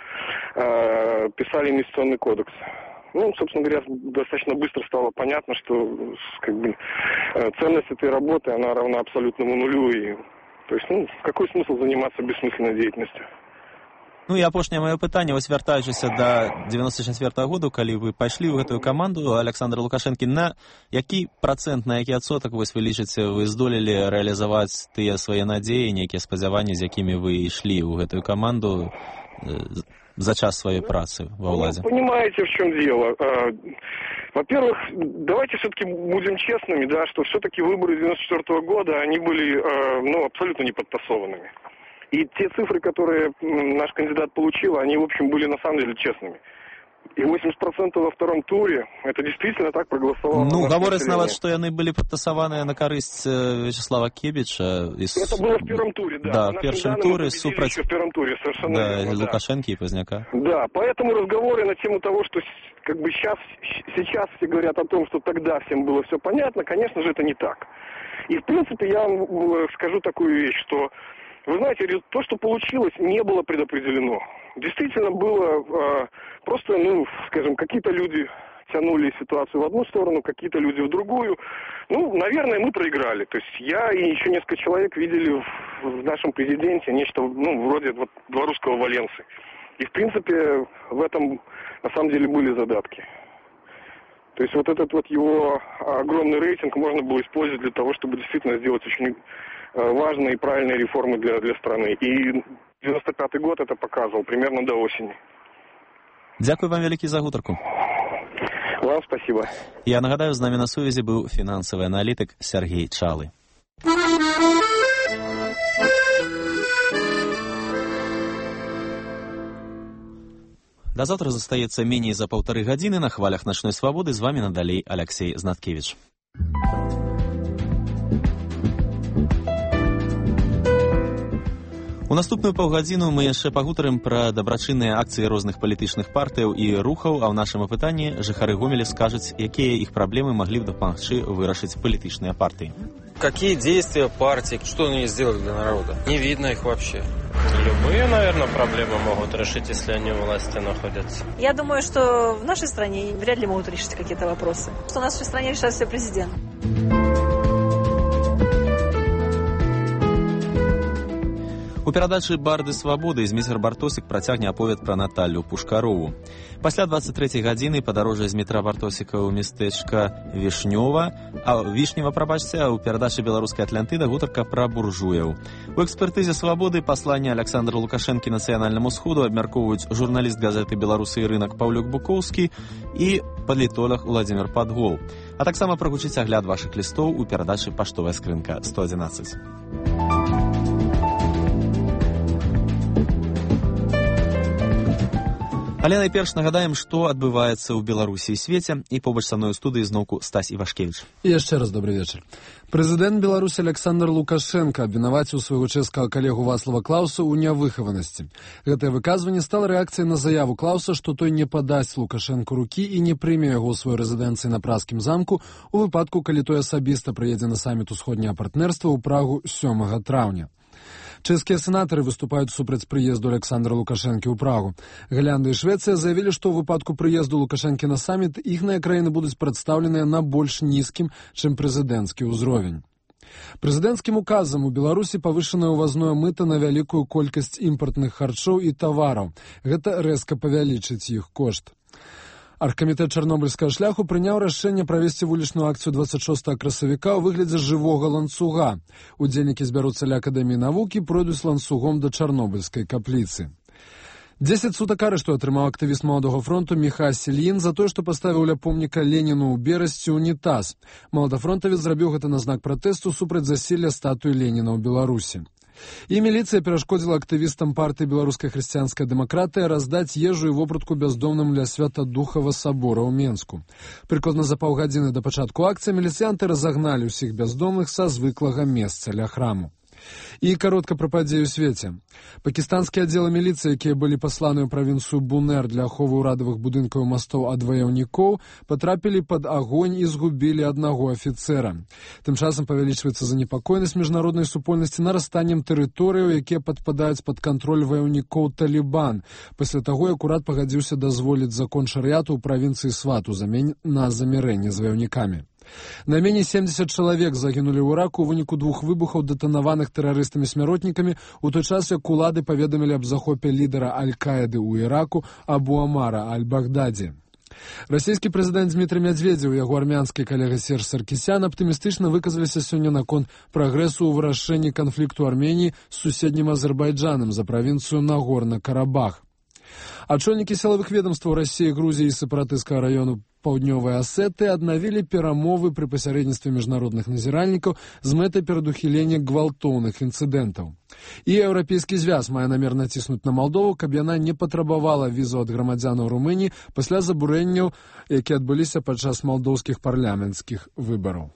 писали инвестиционный кодекс. Ну, собственно говоря, достаточно быстро стало понятно, что как бы, ценность этой работы, она равна абсолютному нулю. И, то есть, какой смысл заниматься бессмысленной деятельностью? Ну і апошняе маё пытанне, вось вяртаючыся да 94-го году, калі вы пайшлі ў гэтую каманду Александра Лукашэнкі, на які працэнт, на які адсотак вось вы лічыце, вы здолелі рэалізаваць тыя свае надзеі, нейкія спадзяванні, з якімі вы ішлі ў гэтую каманду за час своей працы во владе? Понимаете, в чем дело? Во-первых, давайте все-таки будем честными, да, что все-таки выборы 94-го года, они были абсолютно не подтасованными. И те цифры, которые наш кандидат получил, они, в общем, были на самом деле честными. И 80% во втором туре, это действительно так проголосовало. Ну, говорится нават, что яны были подтасаваныя на корысть Вячеслава Кебича. Это было в первом туре, да. Да, в первом туре, в первом туре, совершенно верно, да, Лукашенко и Поздняка. Да, поэтому разговоры на тему того, что как бы сейчас все говорят о том, что тогда всем было все понятно, конечно же, это не так. И, в принципе, я вам скажу такую вещь, что вы знаете, то, что получилось, не было предопределено. Действительно было просто, скажем, какие-то люди тянули ситуацию в одну сторону, какие-то люди в другую. Ну, наверное, мы проиграли. То есть я и еще несколько человек видели в нашем президенте нечто, вроде вот белорусского Валенсы. И, в принципе, в этом, на самом деле, были задатки. То есть вот этот вот его огромный рейтинг можно было использовать для того, чтобы действительно сделать очень важные и правильные реформы для страны. И 95-й год это показывал, примерно до осени. Дякую вам вялікі за гутарку. Вам спасибо. Я нагадаю, з намі на сувязі быў фінансавы аналітык Сергей Чалы. До завтра застаецца меней за 1,5 гадзіны. На хвалях начной свабоды з вами надалей Алексей Знаткевич. У наступную паўгадзіну мы яшчэ пагутарым пра дабрачынныя акцыі розных палітычных партыяў і рухаў, а ў нашым апытанні жыхары Гомеля скажуць, якія іх праблемы маглі б дапамагчы вырашыць палітычныя партыі. Какие действия партии, что они сделали для народа? Не видно их вообще. Любые, наверное, проблемы могут решить, если они у власти находятся. Я думаю, что в нашей стране вряд ли могут решить какие-то вопросы. Что в нашей стране решает все президент. У перадачы «Барды свабоды» Зміцер Бартосік працягне аповед пра Наталлю Пушкарову. Пасля 23 гадзіны падарожжа Змітра Бартосіка ў мястэчка Вішнева, а ў перадачы «Беларуская Атлантыда» гутарка пра буржуяў. У экспертызе «Свабоды» пасланне Александра Лукашэнкі нацыянальнаму сходу абмяркоўваюць журналіст газеты «Беларусы і рынак» Паўлюк Букоўскі і палітолог Владзімир Падгол. А таксама прагучыць агляд вашых лістоў у перадачы «Паштовая скрынка 111». Але найперш нагадаем, што адбываецца ў Беларусі і свеце, і побач са мной у студыі зноўку Стась Івашкевіч. І яшчэ раз добрый вечар. Прэзідэнт Беларусі Александр Лукашенко абвінаваціў свайго чэшскага калегу Вацлава Клауса ў нявыхаванасці. Гэтае выказванне стала рэакцыяй на заяву Клауса, што той не падасць Лукашэнку рукі і не прыме яго ў сваёй рэзідэнцыі на Пражскім замку у выпадку, калі той асабіста прыедзе на саміт усходняга партнерства ў Прагу 7 траўня. Чэшскія сенатары выступаюць супраць прыезду Александра Лукашэнкі ў Прагу. Галландыя і Швецыя заявілі, што ў выпадку прыезду Лукашэнкі на саміт іхныя краіны будуць прадстаўленыя на больш нізкім, чым прэзідэнцкі ўзровень. Прэзідэнцкім указам у Беларусі павышанае ўвазное мыта на вялікую колькасць імпартных харчоў і тавараў. Гэта рэзка павялічыць іх кошт. Аргкамітэт чарнобыльскага шляху прыняў рашэнне правесці вулічную акцыю 26 красавіка ў выглядзе жывога ланцуга. Удзельнікі збяруцца ля Акадэміі навук і пройдуць ланцугом да чарнобыльскай капліцы. 10 сутак арышту атрымаў актывіст Маладога фронту Міха Сельін за тое, што паставіў ля помніка Леніну ў Берасці ўнітаз. Маладафронтавец зрабіў гэта на знак пратэсту супраць засілля статуі Леніна ў Беларусі. І міліцыя перашкодзіла актывістам партыі «Беларуская хрысціянская дэмакратыя» раздаць ежу і вопратку бяздомным ля Свята-Духава сабора ў Менску. Прыкладна за паўгадзіны да пачатку акцыі міліцыянты разагналі ўсіх бяздомных са звыклага месца ля храму. І каротка пра падзеі ў свеце. Пакістанскія аддзелы міліцыі, якія былі пасланы ў правінцыю Бунер для аховы ўрадавых будынкаў і мастоў ад ваяўнікоў, патрапілі пад агонь і згубілі аднаго афіцэра. Тым часам павялічваецца занепакоенасць міжнароднай супольнасці нарастаннем тэрыторыяў, якія падпадаюць пад кантроль ваяўнікоў Талібан, пасля таго, як урад пагадзіўся дазволіць закон шарыяту ў правінцыі Сват у замен на замірэнне з ваяўнікамі. Найменей 70 чалавек загінулі ў Іраку ў выніку 2 выбухаў, дэтанаваных тэрарыстамі-смяротнікамі, у той час, як улады паведамілі аб захопе лідара Аль-Каіды ў Іраку Абу Амара Аль-Багдадзі. Расійскі прэзідэнт Дмітрый Мядзведзеў і яго армянскі калега Серж Саркісян аптымістычна выказаліся сёння наконт прагрэсу ў вырашэнні канфлікту Арменіі з суседнім Азербайджанам за правінцыю Нагорна-Карабах. Ачольнікі сілавых ведомстваў Расіі, Грузіі і сепаратысцкага раёну Паўднёвай Асеты аднавілі перамовы пры пасярэдніцтве міжнародных назіральнікаў з мэтай перадухілення гвалтоўных інцыдэнтаў. І Еўрапейскі звяз мае намер націснуць на Малдову, каб яна не патрабавала візу ад грамадзянаў Румыніі пасля забурэнняў, якія адбыліся падчас малдоўскіх парламенцкіх выбараў.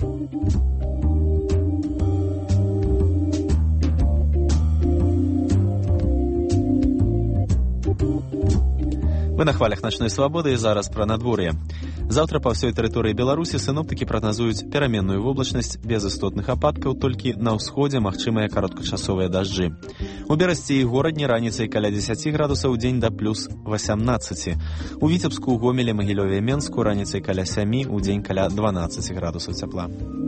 Вы на хвалях начной свабоды і зараз пра надвор'е. Заўтра па ўсёй тэрыторыі Беларусі сіноптыкі прагназуюць пераменную воблачнасць без істотных ападкаў, толькі на ўсходзе магчымыя кароткачасовыя дажджы. У Берасці і горадні раніцай каля 10 градусаў, удзень да плюс 18. У Віцебску, Гомелі, Магілёве і Менску раніцай каля 7, удзень каля 12 градусаў цяпла.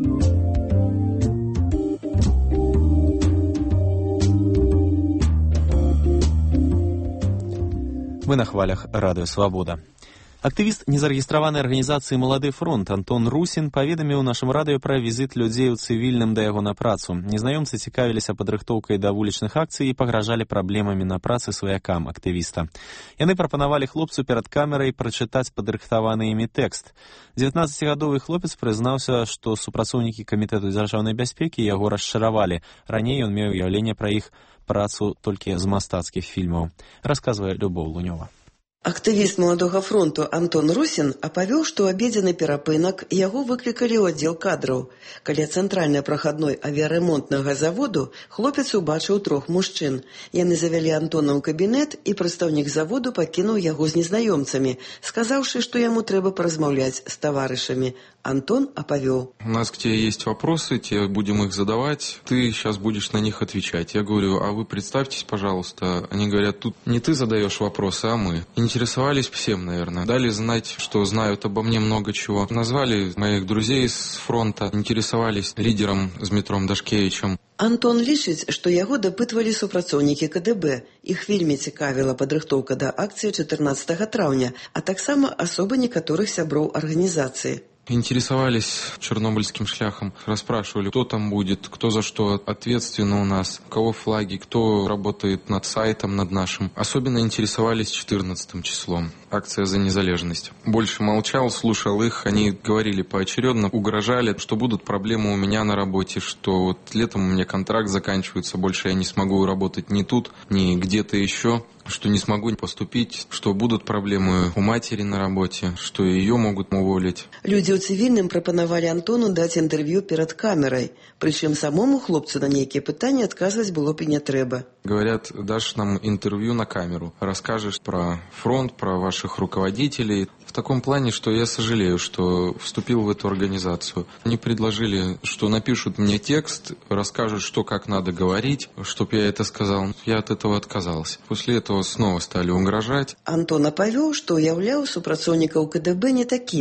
Вы на хвалях радыё «Свабода». Актывіст незарэгістраванай арганізацыі «Малады фронт» Антон Русін паведаміў нашым радыё пра візіт людзей у цывільным да яго на працу. Незнаёмцы цікавіліся падрыхтоўкай да вулічных акцый і пагражалі праблемамі на працы сваякам актывіста. Яны прапанавалі хлопцу перад камерай прачытаць падрыхтаваны імі тэкст. 19-гадовы хлопец прызнаўся, што супрацоўнікі камітэту дзяржаўнай бяспекі яго расчаравалі. Раней ён меў уяўленне пра іх працу толькі з мастацкіх фільмаў, расказвае Любоў Лунёва. Актывіст «Маладога фронту» Антон Русін апавёў, што ў абедзены перапынак яго выклікалі ў аддзел кадраў. Каля цэнтральнай прахадной авіярамонтнага заводу хлопец убачыў 3 мужчын. Яны завялі Антона ў кабінет, і прадстаўнік заводу пакінуў яго з незнаёмцамі, сказаўшы, што яму трэба паразмаўляць з таварышамі. Антон оповел. У нас к тебе есть вопросы, тебе будем их задавать, ты сейчас будешь на них отвечать. Я говорю, а вы представьтесь, пожалуйста. Они говорят, тут не ты задаешь вопросы, а мы. Интересовались всем, наверное. Дали знать, что знают обо мне много чего. Назвали моих друзей с фронта, интересовались лидером Змітром Дашкевичем. Антон лічыць, што яго дапытвалі супрацоўнікі КДБ. Іх вельмі цікавіла падрыхтоўка да акцыі 14 траўня, а таксама асобы некаторых сяброў арганізацыі. Интересовались чернобыльским шляхом, расспрашивали, кто там будет, кто за что ответственно у нас, у кого флаги, кто работает над сайтом, над нашим. Особенно интересовались 14 числом, акция за незалежность. Больше молчал, слушал их, они говорили поочередно, угрожали, что будут проблемы у меня на работе, что вот летом у меня контракт заканчивается, больше я не смогу работать ни тут, ни где-то еще, что не смогу поступить, что будут проблемы у матери на работе, что ее могут уволить. Люди ў цивільным прапанавалі Антону даць інтэрв'ю перад камерай, прычым самому хлопцу на нейкія пытанні адказваць было б і не трэба. Говорят, дашь нам интервью на камеру, расскажешь про фронт, про ваших руководителей. В таком плане, что я сожалею, что вступил в эту организацию. Они предложили, что напишут мне текст, расскажут, что как надо говорить, чтоб я это сказал. Я от этого отказался. После этого снова стали угрожать. Антон опавёў, што уяўляў супрацоўнікаў КДБ не такімі.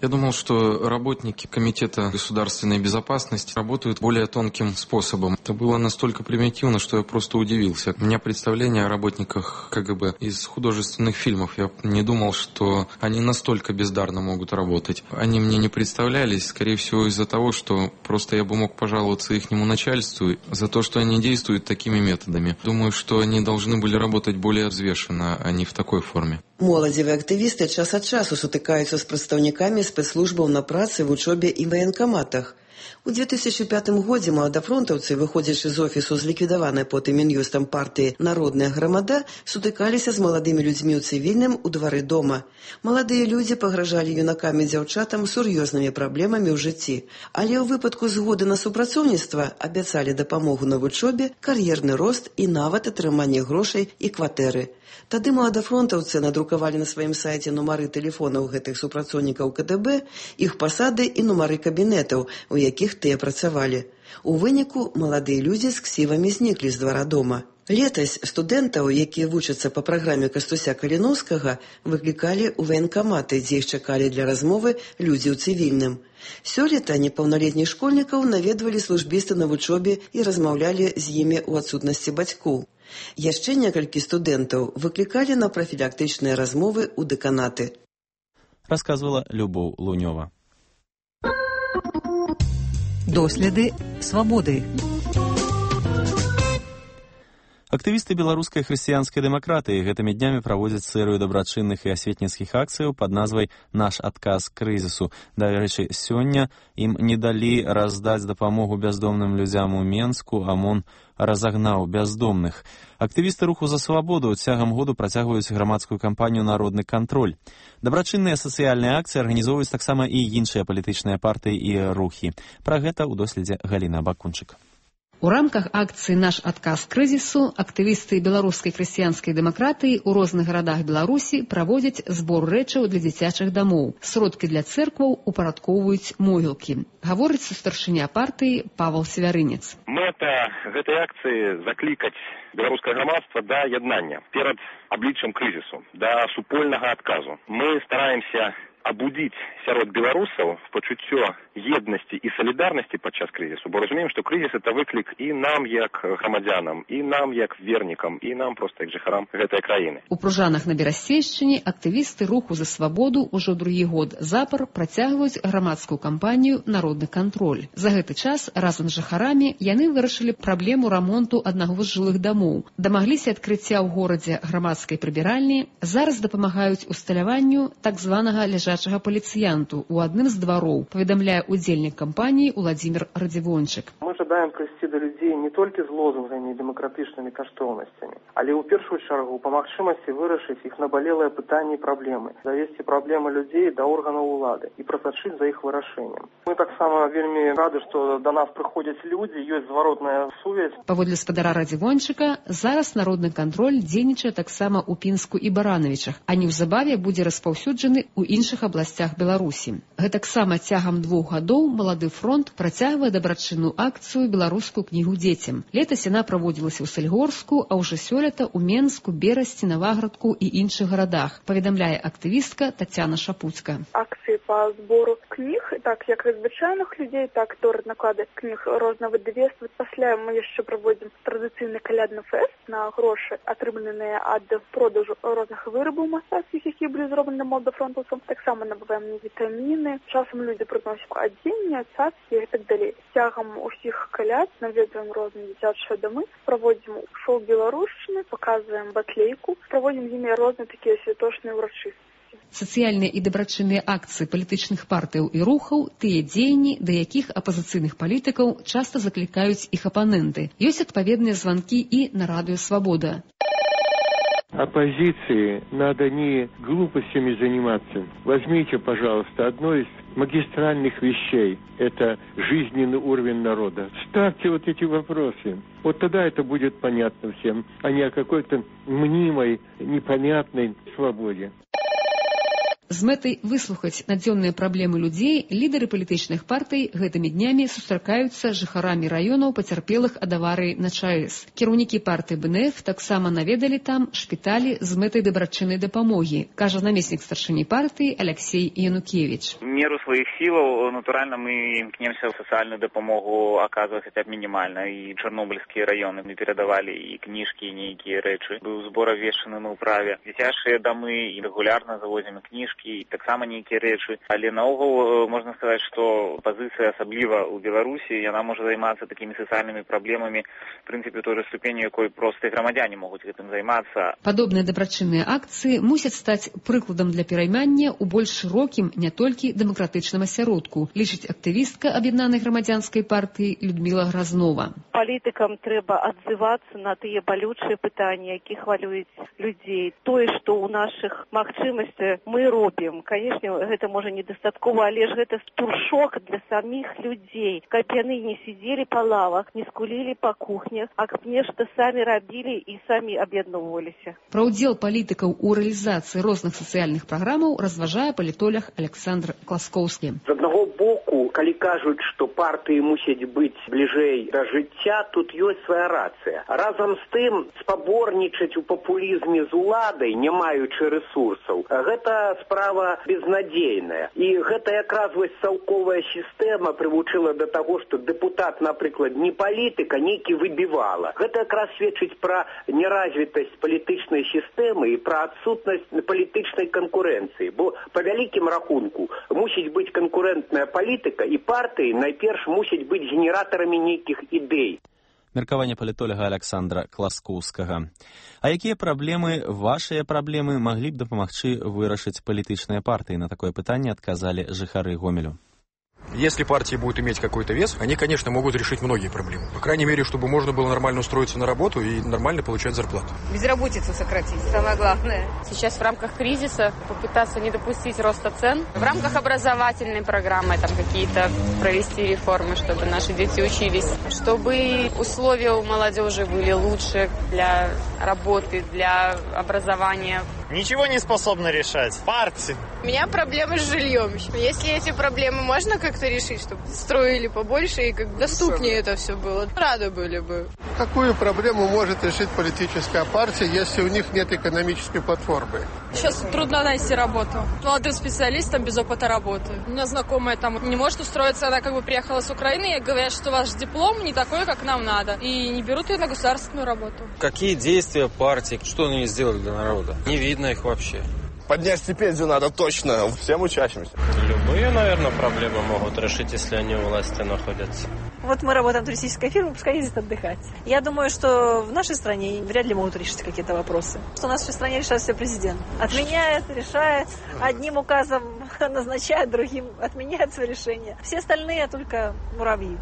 Я думал, что работники Комитета государственной безопасности работают более тонким способом. Это было настолько примитивно, что я просто удивился. У меня представление о работниках КГБ из художественных фильмов. Я не думал, что они настолько бездарно могут работать. Они мне не представлялись, скорее всего, из-за того, что просто я бы мог пожаловаться ихнему начальству за то, что они действуют такими методами. Думаю, что они должны были работать более взвешенно, а не в такой форме. Моладзевыя актывісты час ад часу сутыкаюцца з прадстаўнікамі спецслужбаў на працы, вучобе і ваенкаматах. У 2005 годзе маладафронтаўцы, выходзячы з офісу зліквідаванай потым Мін'юстам партыі «Народная грамада», сутыкаліся з маладымі людзьмі ў цывільным у двары дома. Маладыя людзі пагражалі юнакам і дзяўчатам сур'ёзнымі праблемамі ў жыцці, але ў выпадку згоды на супрацоўніцтва абяцалі дапамогу на вучобе, кар'ерны рост і нават атрыманне грошай і кватэры. Тады маладафронтаўцы надрукавалі на сваім сайце нумары тэлефонаў гэтых супрацоўнікаў КДБ, іх пасады і нумары кабінетаў, у якіх тыя працавалі. У выніку маладыя людзі з ксівамі зніклі з двара дома. Летась студэнтаў, якія вучацца па праграме Кастуся Каліноўскага, выклікалі ў ваенкаматы, дзе іх чакалі для размовы людзі ў цывільным. Сёлета непаўналетніх школьнікаў наведвалі службісты на вучобе і размаўлялі з імі ў адсутнасці бацькоў. Яшчэ некалькі студэнтаў выклікалі на прафілактычныя размовы ў дэканаты. Расказвала Любоў Лунёва. Доследы свабоды. Актывісты беларускай хрысціянскай дэмакратыі гэтымі днямі праводзяць серыю дабрачынных і асветніцкіх акцыяў пад назвай «Наш адказ крызісу». Дарэчы, сёння ім не далі раздаць дапамогу бяздомным людзям у Менску, а МОН разагнаў бяздомных. Актывісты руху за свабоду цягам году працягваюць грамадскую кампанію «Народны кантроль». Дабрачынныя сацыяльныя акцыі арганізоўваюць таксама і іншыя палітычныя партыі і рухі. Пра гэта ў доследзе Галіна Бакунчык. У рамках акцыі «Наш адказ крызісу» актывісты беларускай хрысціянскай дэмакратыі ў розных гарадах Беларусі праводзяць збор рэчаў для дзіцячых дамоў. Сродкі для цэркваў упарадкоўваюць могілкі. Гаворыць старшыня партыі Павел Севярынец. Мэта гэтай акцыі заклікаць беларускае грамадства да яднання перад абліччам крызісу, да супольнага адказу. Мы стараемся абудзіць сярод беларусаў пачуццё еднасці і салідарнасці падчас крызісу, бо разумеем, што крызіс – это выклік і нам, як грамадзянам, і нам, як вернікам, і нам проста як жыхарам гэтай краіны. У Пружанах на Берасцейшчыне актывісты руху за свабоду ўжо другі год запар працягваюць грамадскую кампанію «Народны кантроль». За гэты час разам з жыхарамі яны вырашылі праблему рамонту аднаго з жылых дамоў. Дамагліся адкрыцця ў горадзе грамадскай прыбіральні, зараз дапамагаюць усталяванню так званага ляжачага паліцыянту ў адным з двароў, паведамляе удзельнік кампаніі Уладзімір Радзівончык. Мы жадаем прыйсці да людзей не толькі з лозунгамі і дэмакратычнымі каштоўнасцямі, але ў першую чаргу па магчымасці вырашыць іх набалелыя пытанні і праблемы, завесці праблемы людзей да органаў улады і прасачыць за іх вырашэннем. Мы таксама вельмі рады, што да нас прыходзяць людзі, ёсць зваротная сувязь. Паводле спадара Радзівончыка, зараз народны кантроль дзейнічае таксама ў Пінску і Баранавічах, а неўзабаве будзе распаўсюджаны ў іншых абласцях Беларусі. Гэтаксама цягам 2 гадоў «Малады фронт» працягвае дабрачынную акцыю «Беларускую кнігу дзецям». Летась яна праводзілася ў Сальгорску, а ўжо сёлета ў Менску, Берасці, Наваградку і іншых гарадах, паведамляе актывістка Тацяна Шапуцка. Акцыі па збору кніг, так як звычайных людзей, так і наклады кніг рознага выдавецтва. Пасля мы яшчэ праводзім традыцыйны калядны фэст на грошы, атрыманыя ад продажу розных вырабаў мастацкіх, якія былі зроблены молодофронтаўцам. Таксама набываем вітаміны, часам людзі прыносяць адзенне, цацкі і так далей. Цягам усіх каляд наведваем розныя дзіцячыя дамы, праводзім шоу беларушчыны, паказваем батлейку, праводзім з імі розныя такія святочныя ўрачыстасці. Сацыяльныя і дабрачынныя акцыі палітычных партыяў і рухаў – тыя дзеянні, да якіх апазіцыйных палітыкаў часта заклікаюць іх апаненты. Ёсць адпаведныя званкі і на радыё «Свабода». Оппозиции надо не глупостями заниматься. Возьмите, пожалуйста, одно из магистральных вещей. Это жизненный уровень народа. Ставьте вот эти вопросы. Вот тогда это будет понятно всем, а не о какой-то мнимой, непонятной свободе. З мэтай выслухаць надзённыя праблемы людзей лідары палітычных партый гэтымі днямі сустракаюцца з жыхарамі раёнаў, пацярпелых ад аварыі на ЧАЭС. Кіраўнікі партый БНФ таксама наведалі там шпіталі з мэтай дабрачыннай дапамогі, кажа намеснік старшыні партыі Алексей Янукевич. В меру своих сил, натурально, мы имкнемся социальную допомогу оказывать хотя бы минимально. И чернобыльские районы мы передавали и книжки, и некие речи. Был сбор обвешаны на управе. Дзіцячыя дамы, и регулярно завозим и книжки, и так само некие речи. Але наогул можно сказать, что позиция, особливо у Беларуси, она может заниматься такими социальными проблемами, в принципе, той же ступенью, якой простые громадяне могут этим заниматься. Падобныя дабрачынныя акцыі мусяць стаць прыкладам для пераймання ў больш шырокім, не толькі дэмакратычным асяродку, лічыць актывістка аб'яднанай грамадзянскай партыі Людмила Грознова. Палітыкам трэба адзывацца на тыя балючыя пытанні, які хвалююць людзей. Тое, што ў нашых магчымасцях мы робім. Канешне, гэта можа недастаткова, але ж гэта штуршок для саміх людзей, каб яны не сидзелі па лавах, не скулілі па кухнях, а каб нешта самі рабілі і самі аб'ядноўваліся. Пра ўдзел палітыкаў у рэалізацыі розных сацыяльных праграмаў разважае палітолог Александр Класкоўскі. З аднаго боку, калі кажуць, што партыі мусяць быць бліжэй да жыцця, тут ёсць свая рацыя. Разам з тым, спаборнічаць у папулізме з уладай, не маючы рэсурсаў, гэта справа безнадзейная. І гэта якраз вось цалковая сістэма прывучыла да таго, што дэпутат, напрыклад, не палітыка, нейкі выбівала. Гэта якраз сведчыць пра неразвітасць палітычнай сістэмы і пра адсутнасць палітычнай канкурэнцыі. Бо па вялікім рахунку мусіць быць канкурэнтная палітыка, і партыі найперш мусяць быць генератарамі нейкіх ідэй. Меркаванне палітолага Александра Класкоўскага. А якія праблемы, вашыя праблемы, маглі б дапамагчы вырашыць палітычныя партыі? На такое пытанне адказалі жыхары Гомелю. Если партии будут иметь какой-то вес, они, конечно, могут решить многие проблемы. По крайней мере, чтобы можно было нормально устроиться на работу и нормально получать зарплату. Безработицу сократить, самое главное. Сейчас в рамках кризиса попытаться не допустить роста цен. В рамках образовательной программы там какие-то провести реформы, чтобы наши дети учились. Чтобы условия у молодежи были лучше для работы, для образования. Ничего не способны решать. Партии. У меня проблемы с жильем. Если эти проблемы можно как-то решить, чтобы строили побольше и как доступнее это все было, рады были бы. Какую проблему может решить политическая партия, если у них нет экономической платформы? Сейчас трудно найти работу. Молодым специалистам без опыта работы. У меня знакомая там не может устроиться, она как бы приехала с Украины, и говорят, что ваш диплом не такой, как нам надо. И не берут ее на государственную работу. Какие действия партии, что они сделали для народа? Не видно их вообще. Поднять стипендию надо точно всем учащимся. Любые, наверное, проблемы могут решить, если они у власти находятся. Вот мы работаем в туристической фирме, пускай ездят отдыхать. Я думаю, что в нашей стране вряд ли могут решить какие-то вопросы. Что у нас в стране решает все президент. Отменяет, решает, одним указом назначает, другим отменяет свои решения. Все остальные только муравьи.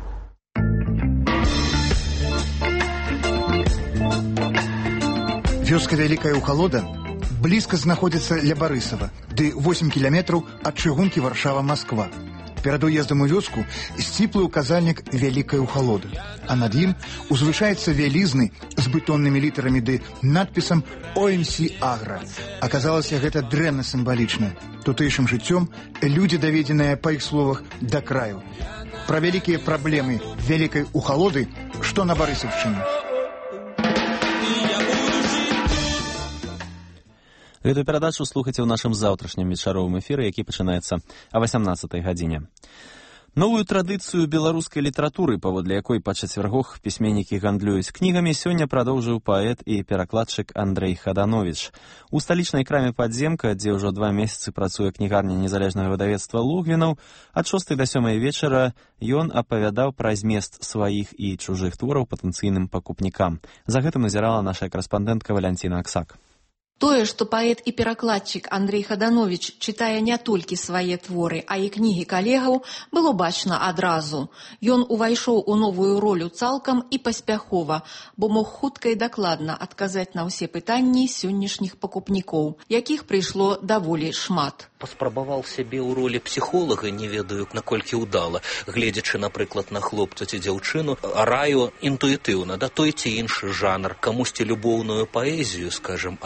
Вёска Вялікая Ухалода блізка знаходзіцца ля Барысава, ды 8 кіламетраў ад чыгункі Варшава-Масква. Перад уездам у вёску сціплы указальнік Вялікая Ухалода, а над ім узвышаецца вялізны з бетоннымі літарамі ды надпісам «ОМС Агра». Аказалася, гэта дрэнна сімвалічна. Тутэйшым жыццём людзі, даведзеныя, па іх словах, да краю. Пра вялікія праблемы Вялікай Ухалоды, што на Барысаўшчыне. Гэту перадачу слухайце ў нашым заўтрашнім вечаровым эфіры, які пачынаецца о 18-й гадзіне. Новую традыцыю беларускай літаратуры, паводле якой па чацвяргах пісьменнікі гандлююць кнігамі, сёння прадоўжыў паэт і перакладчык Андрэй Хадановіч. У сталічнай краме «Падземка», дзе ўжо 2 месяцы працуе кнігарня незалежнага выдавецтва «Логвінаў», ад 6 да 7 вечара ён апавядаў пра змест сваіх і чужых твораў патэнцыйным пакупнікам. За гэтым назірала наша карэспандэнтка Валянціна Аксак. Тое, што паэт і перакладчык Андрэй Хадановіч чытае не толькі свае творы, а і кнігі калегаў, было бачна адразу. Ён увайшоў у новую ролю цалкам і паспяхова, бо мог хутка і дакладна адказаць на ўсе пытанні сённяшніх пакупнікоў, якіх прыйшло даволі шмат. Паспрабаваў сябе ў ролі псіхолага, не ведаю, наколькі ўдала, гледзячы, напрыклад, на хлопца ці дзяўчыну, раю інтуітыўна, да той ці іншы жанр, камусьці любоўную паэзію, скажем, а камусьці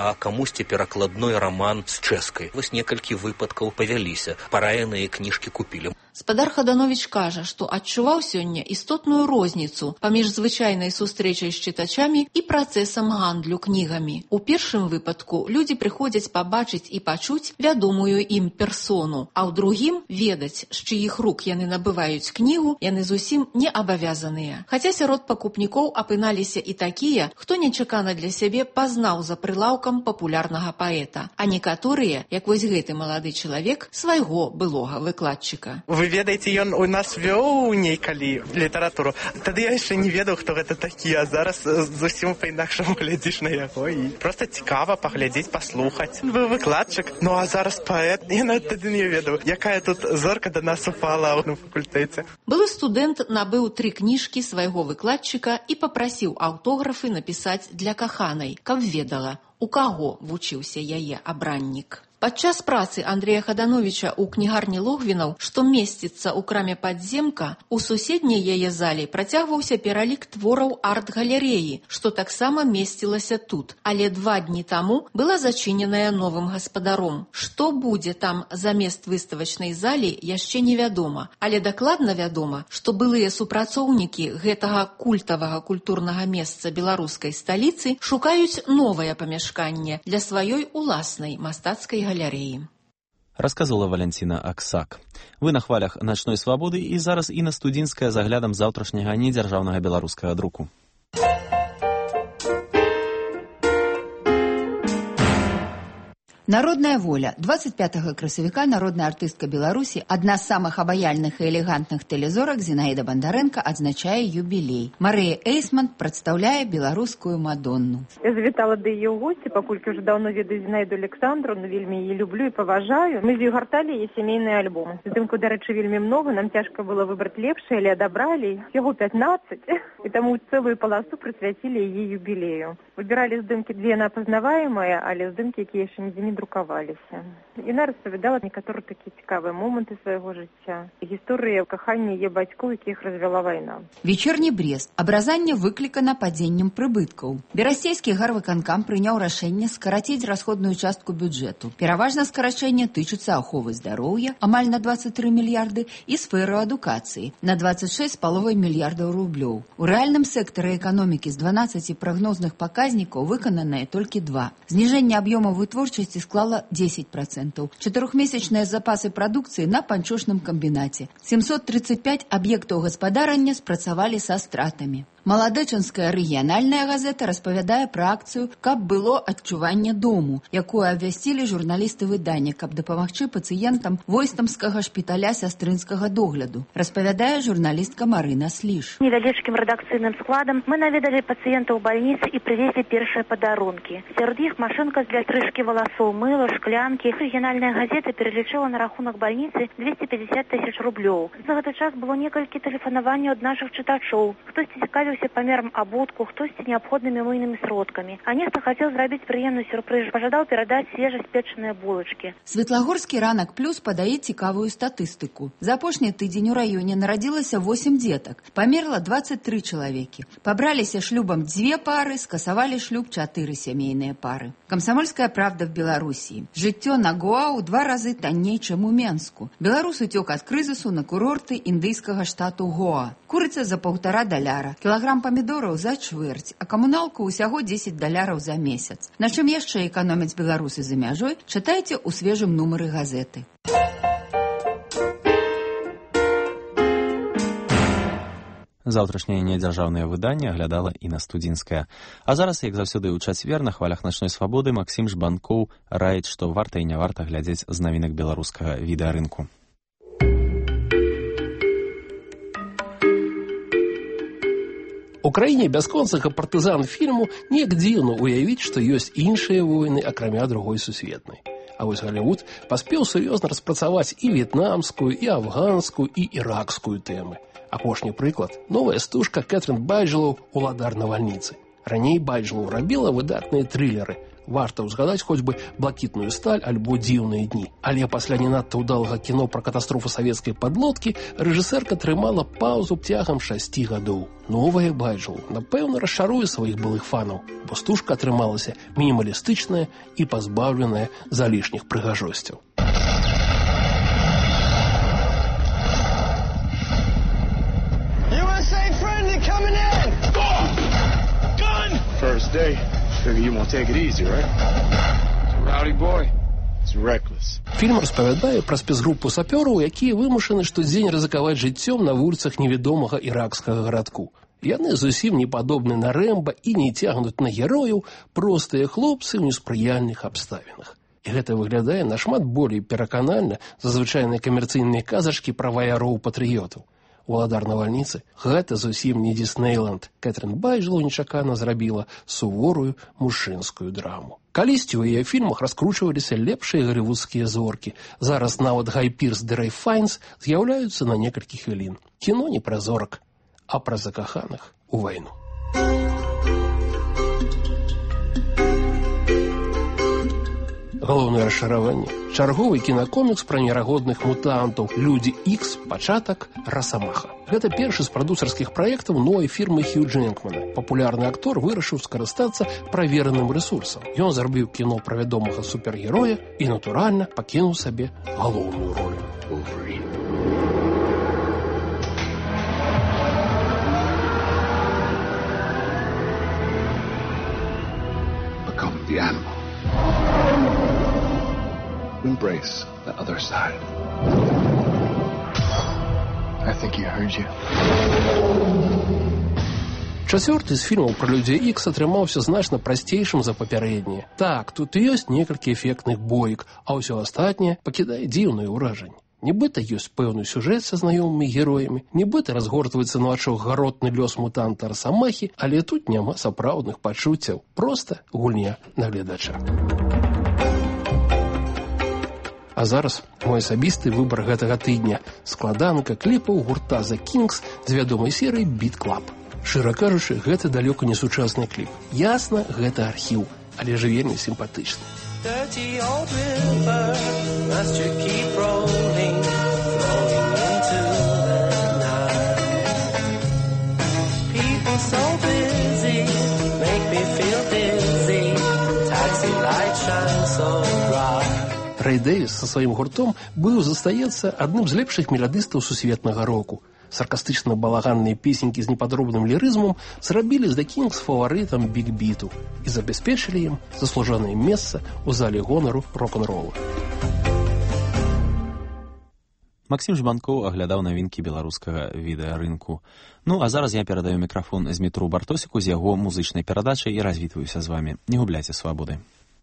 камусьці перакладной раман з чэшскай. Вось некалькі выпадкаў павяліся. Параяныя кніжкі купілі. Спадар Хаданович кажа, што адчуваў сёння істотную розніцу паміж звычайнай сустрэчай з чытачамі і працэсам гандлю кнігамі. У першым выпадку людзі прыходзяць пабачыць і пачуць вядомую ім персону, а ў другім ведаць, з чыіх рук яны набываюць кнігу, яны зусім не абавязаныя. Хаця сярод пакупнікоў апыналіся і такія, хто нечакана для сябе пазнаў за прылаўкам папулярнага паэта, а некаторыя, як вось гэты малады чалавек, свайго былога выкладчыка. Вы ведаеце, ён у нас вёў некалі літаратуру. Тады я яшчэ не ведаў, хто гэта такі, а зараз зусім па-інакшаму глядзіш на яго і проста цікава паглядзець, паслухаць. Вы выкладчык, ну а зараз паэт. Я нават тады не ведаў, якая тут зорка да нас упала на факультэце. Былы студэнт набыў 3 кніжкі свайго выкладчыка і папрасіў аўтографы напісаць для каханай, каб ведала, у каго вучыўся яе абраннік. Падчас працы Андрэя Хадановича ў кнігарні Логвінаў, што месціцца ў краме «Падземка», у суседняй яе зале працягваўся пералік твораў арт-галерэі, што таксама месцілася тут. Але 2 дні таму была зачыненая новым гаспадаром. Што будзе там замест выставачнай залі, яшчэ невядома. Але дакладна вядома, што былыя супрацоўнікі гэтага культавага культурнага месца беларускай сталіцы шукаюць новае памяшканне для сваёй уласнай мастацкай галерэі. Расказала Валянціна Аксак. Вы на хвалях начной свабоды і зараз Інна Студзінская з аглядам заўтрашняга недзяржаўнага беларускага друку. Народная воля. 25 красавіка народная артыстка Беларусі, адна з самых абаяльных і элегантных тэлезорак Зінаіда Бандарэнка адзначае юбілей. Марыя Эйсман прадстаўляе беларускую Мадонну. Я завітала да яе ў госці, паколькі ўжо даўно ведаю Зінаіду Александровну, вельмі яе люблю і паважаю. Мы з ёй гарталі яе сямейны альбом. Здымку, дарэчы, вельмі много, нам цяжка было выбраць лепшае, але адабралі всего 15, і таму цэлую паласу прысвяцілі яе юбілею. Выбіралі здымкі 2 напазнаваемыя, але здымкі, якія яшчэ нідзе не друкаваліся. Яна распавядала некаторыя такія цікавыя моманты свайго жыцця. Гісторыя кахання яе бацькоў, якіх развяла вайна. Вечерні Брест. Абразанне выклікана падзеннем прыбыткаў. Берасцейскі гарвыканкам прыняў рашэнне скараціць расходную частку бюджэту. Пераважна скарачэнне тычыцца аховы здароўя, амаль на 23 мільярды, і сферу адукацыі, на 26,5 мільярдаў рублёў. У рэальным сектары эканомікі з 12 прагнозных паказнікаў выкананыя толькі 2. Зніжэнне аб'ёмаў вытворчасці склала 10%. 4-месячныя запасы прадукцыі на панчошным камбінаце. 735 аб'ектаў гаспадарання спрацавалі са стратамі. Маладэчанская рэгіянальная газета распавядае пра акцыю «Каб было адчуванне дому», якую абвясцілі журналісты выдання, каб дапамагчы пацыентам войстамскага шпіталя сястрынскага догляду. Распавядае журналістка Марына Сліш. Невялічкім рэдакцыйным складам мы наведалі пацыентаў бальніцы і прывезлі першыя падарункі. Сярод іх машынка для стрыжкі валасоў, мыла, шклянкі. Рэгіянальная газета пералічыла на рахунак бальніцы 250 000 рублёў. За гэты час было некалькі тэлефанаванняў ад нашых чытачоў. Хтосьці цікавіўся памерам абутку, хтосьці неабходнымі мыйнымі сродкамі. А нехта хацеў зрабіць прыемны сюрпрыз, пажадаў перадаць свежаспечаныя булачкі. Светлагорскі ранак плюс падае цікавую статыстыку. За апошні тыдзень у раёне нарадзілася 8 дзетак, памерла 23 чалавекі. Пабраліся шлюбам 2 пары, скасавалі шлюб 4 сямейныя пары. Камсамольская правда в Беларусі. Жыццё на Гоа ў 2 разы танней, чым у Менску. Беларус уцёк ад крызісу на курорты індыйскага штату Гоа. Курыца за $1,5, кілаграм памідораў за чвэрць, а камуналку ўсяго $10 за месяц. На чым яшчэ эканомяць беларусы за мяжой, чытайце ў свежым нумары газеты. Заўтрашняе недзяржаўнае выданне аглядала Інна Студзінская. А зараз, як заўсёды ў чацвер, на хвалях начной свабоды Максім Жбанкоў раіць, што варта і не варта глядзець з навінак беларускага відэарынку. У краіне бясконцага партызан-фільму неяк дзіўна ўявіць, што ёсць іншыя войны, акрамя другой сусветнай. А вось Галівуд паспеў сур'ёзна распрацаваць і в'етнамскую, і афганскую, і іракскую тэмы. Апошні прыклад – новая стужка Кэтрын Байджелоў «Уладар на вальніцы». Раней Байджелоў рабіла выдатныя трылеры Варта ўзгадаць хоць бы «Блакітную сталь» альбо «Дзіўныя дні». Але пасля не надта ўдалага кіно пра катастрофу савецкай падлодкі рэжысэрка трымала паўзу цягам 6 гадоў. Новая «Байджул» напэўна расчаруе сваіх былых фанаў, бо стужка атрымалася мінімалістычная і пазбаўленая залішніх прыгажосцяў. First day, figure you won't take it easy, right? It's a rowdy boy. It's reckless. Фільм распавядае пра спецгрупу сапёраў, якія вымушаны штодзень рызыкаваць жыццём на вуліцах невядомага іракскага гарадку. Яны зусім не падобны на Рэмба і не цягнуць на герояў, простыя хлопцы ў неспрыяльных абставінах. І гэта выглядае нашмат болей пераканальна за звычайныя камерцыйныя казачкі пра ваяроў-патрыётаў. «Уладар навальніцы» – гэта зусім не Діснейленд. Кэтрын Байджул нечакана зрабіла суворую мужчынскую драму. Калісьці ў яе фільмах раскручваліся лепшыя галівудскія зоркі. Зараз нават Гай Пірс ды Рэй Файнс з'яўляюцца на некалькі хвілін. Кіно не пра зорак, а пра закаханых у вайну. Галоўнае расчараванне – чарговы кінакомікс пра неверагодных мутантаў «Людзі Ікс. Пачатак. Расамаха». Гэта першы з прадусарскіх праектаў новай фірмы Хью Джэнкмана. Папулярны актор вырашыў скарыстацца правераным рэсурсам. Ён зрабіў кіно пра вядомага супергероя і, натуральна, пакінуў сабе галоўную ролю. Become the animal. Embrace the other side. I think he heard you. Чацвёрты з фільмаў пра людзей Ікс атрымаўся значна прасцейшым за папярэднія. Так, тут ёсць некалькі эфектных боек, а ўсё астатняе пакідае дзіўнае ўражанне. Нібыта ёсць пэўны сюжэт са знаёмымі героямі, нібыта разгортваецца на вачах гаротны лёс мутанта Расамахі, але тут няма сапраўдных пачуццяў, проста гульня на гледача. А зараз мой асабісты выбар гэтага тыдня – складанка кліпаў гурта The Kings з вядомай серыі Beat Club. Шчыра кажучы, гэта далёка не сучасны кліп. Ясна, гэта архіў, але ж вельмі сімпатычны. Dirty old river must you keep rolling, flowing into the night. People so busy make me feel dizzy, taxi lights shine so bright. Рэй Дэвіс са сваім гуртом быў, застаецца, адным з лепшых меладыстаў сусветнага року. Саркастычна-балаганныя песенькі з непадробным лірызмам зрабілі з The Kings фаварытам бік-біту і забяспечылі ім заслужанае месца ў зале гонару рок-н-ролу. Максім Жбанкоў аглядаў навінкі беларускага відэарынку. Ну, а зараз я перадаю мікрафон Змітру Бартосіку з яго музычнай перадачай і развітваюся з вамі. Не губляйце свабоды.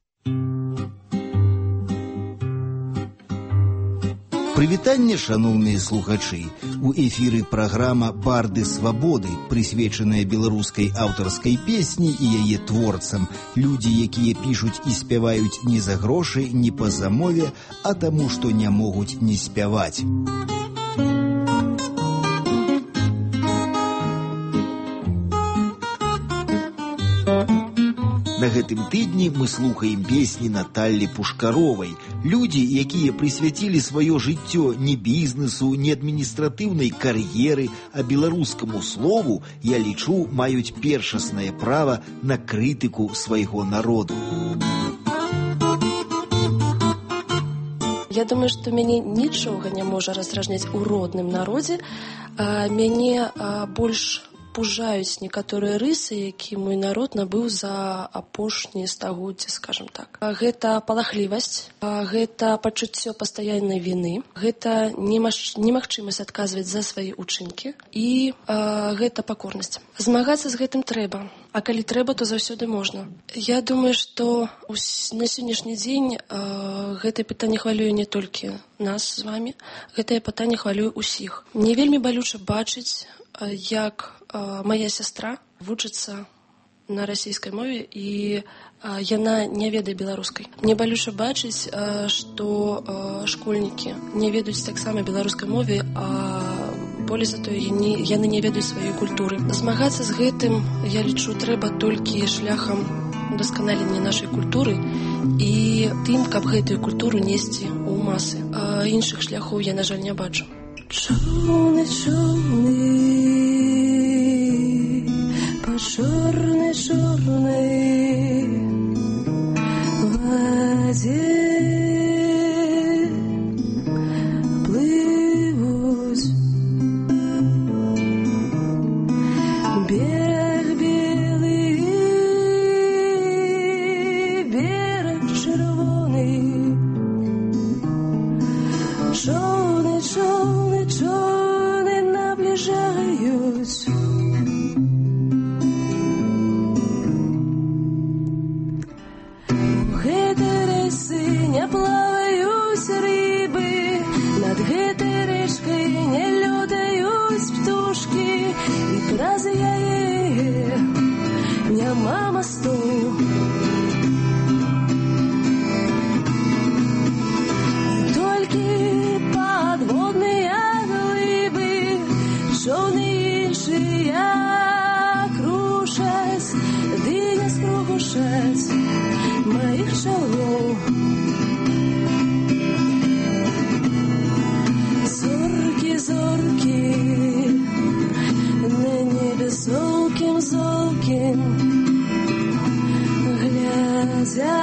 Прывітанне, шаноўныя слухачы! У эфіры праграма «Барды свабоды», прысвечаная беларускай аўтарскай песні і яе творцам. Людзі, якія пішуць і спяваюць не за грошы, не па замове, а таму, што не могуць не спяваць. На гэтым тыдні мы слухаем песні Наталлі Пушкаровай. Людзі, якія прысвяцілі сваё жыццё не бізнесу, не адміністратыўнай кар'еры, а беларускаму слову, я лічу, маюць першаснае права на крытыку свайго народу. Я думаю, што мяне нічога не можа раздражняць у родным народзе. Мяне больш пужаюць некаторыя рысы, які мой народ набыў за апошнія стагоддзі, скажем так. Гэта палахлівасць, гэта пачуццё пастаяннай віны, гэта немагчымасць адказваць за свае ўчынкі і гэта пакорнасць. Змагацца з гэтым трэба, а калі трэба, то заўсёды можна. Я думаю, што на сённяшні дзень гэтае пытанне хвалюе не толькі нас з вамі, гэтае пытанне хвалюе ўсіх. Мне вельмі балюча бачыць, як моя сястра вучыцца на расійскай мове і яна не ведае беларускай. Мне балюча бачыць, што школьнікі не ведаюць таксама беларускай мове, а болей за тое яны не ведаюць сваёй культуры. Змагацца з гэтым, я лічу, трэба толькі шляхам удасканаленне нашай культуры і тым, каб гэтую культуру несці ў масы. Іншых шляхоў я, на жаль, не бачу. Чорны, по чорнай воде плывуть берег белый, берег червоний, човни наближають. Не плавают рыбы, над гэтай рэчкай не лётаюць птушкі, і праз яе няма масту. Толькі падводныя глыбы, човны іншыя крушаць, ды не скрушаць маіх чалоў. Зорки на небе золким глядя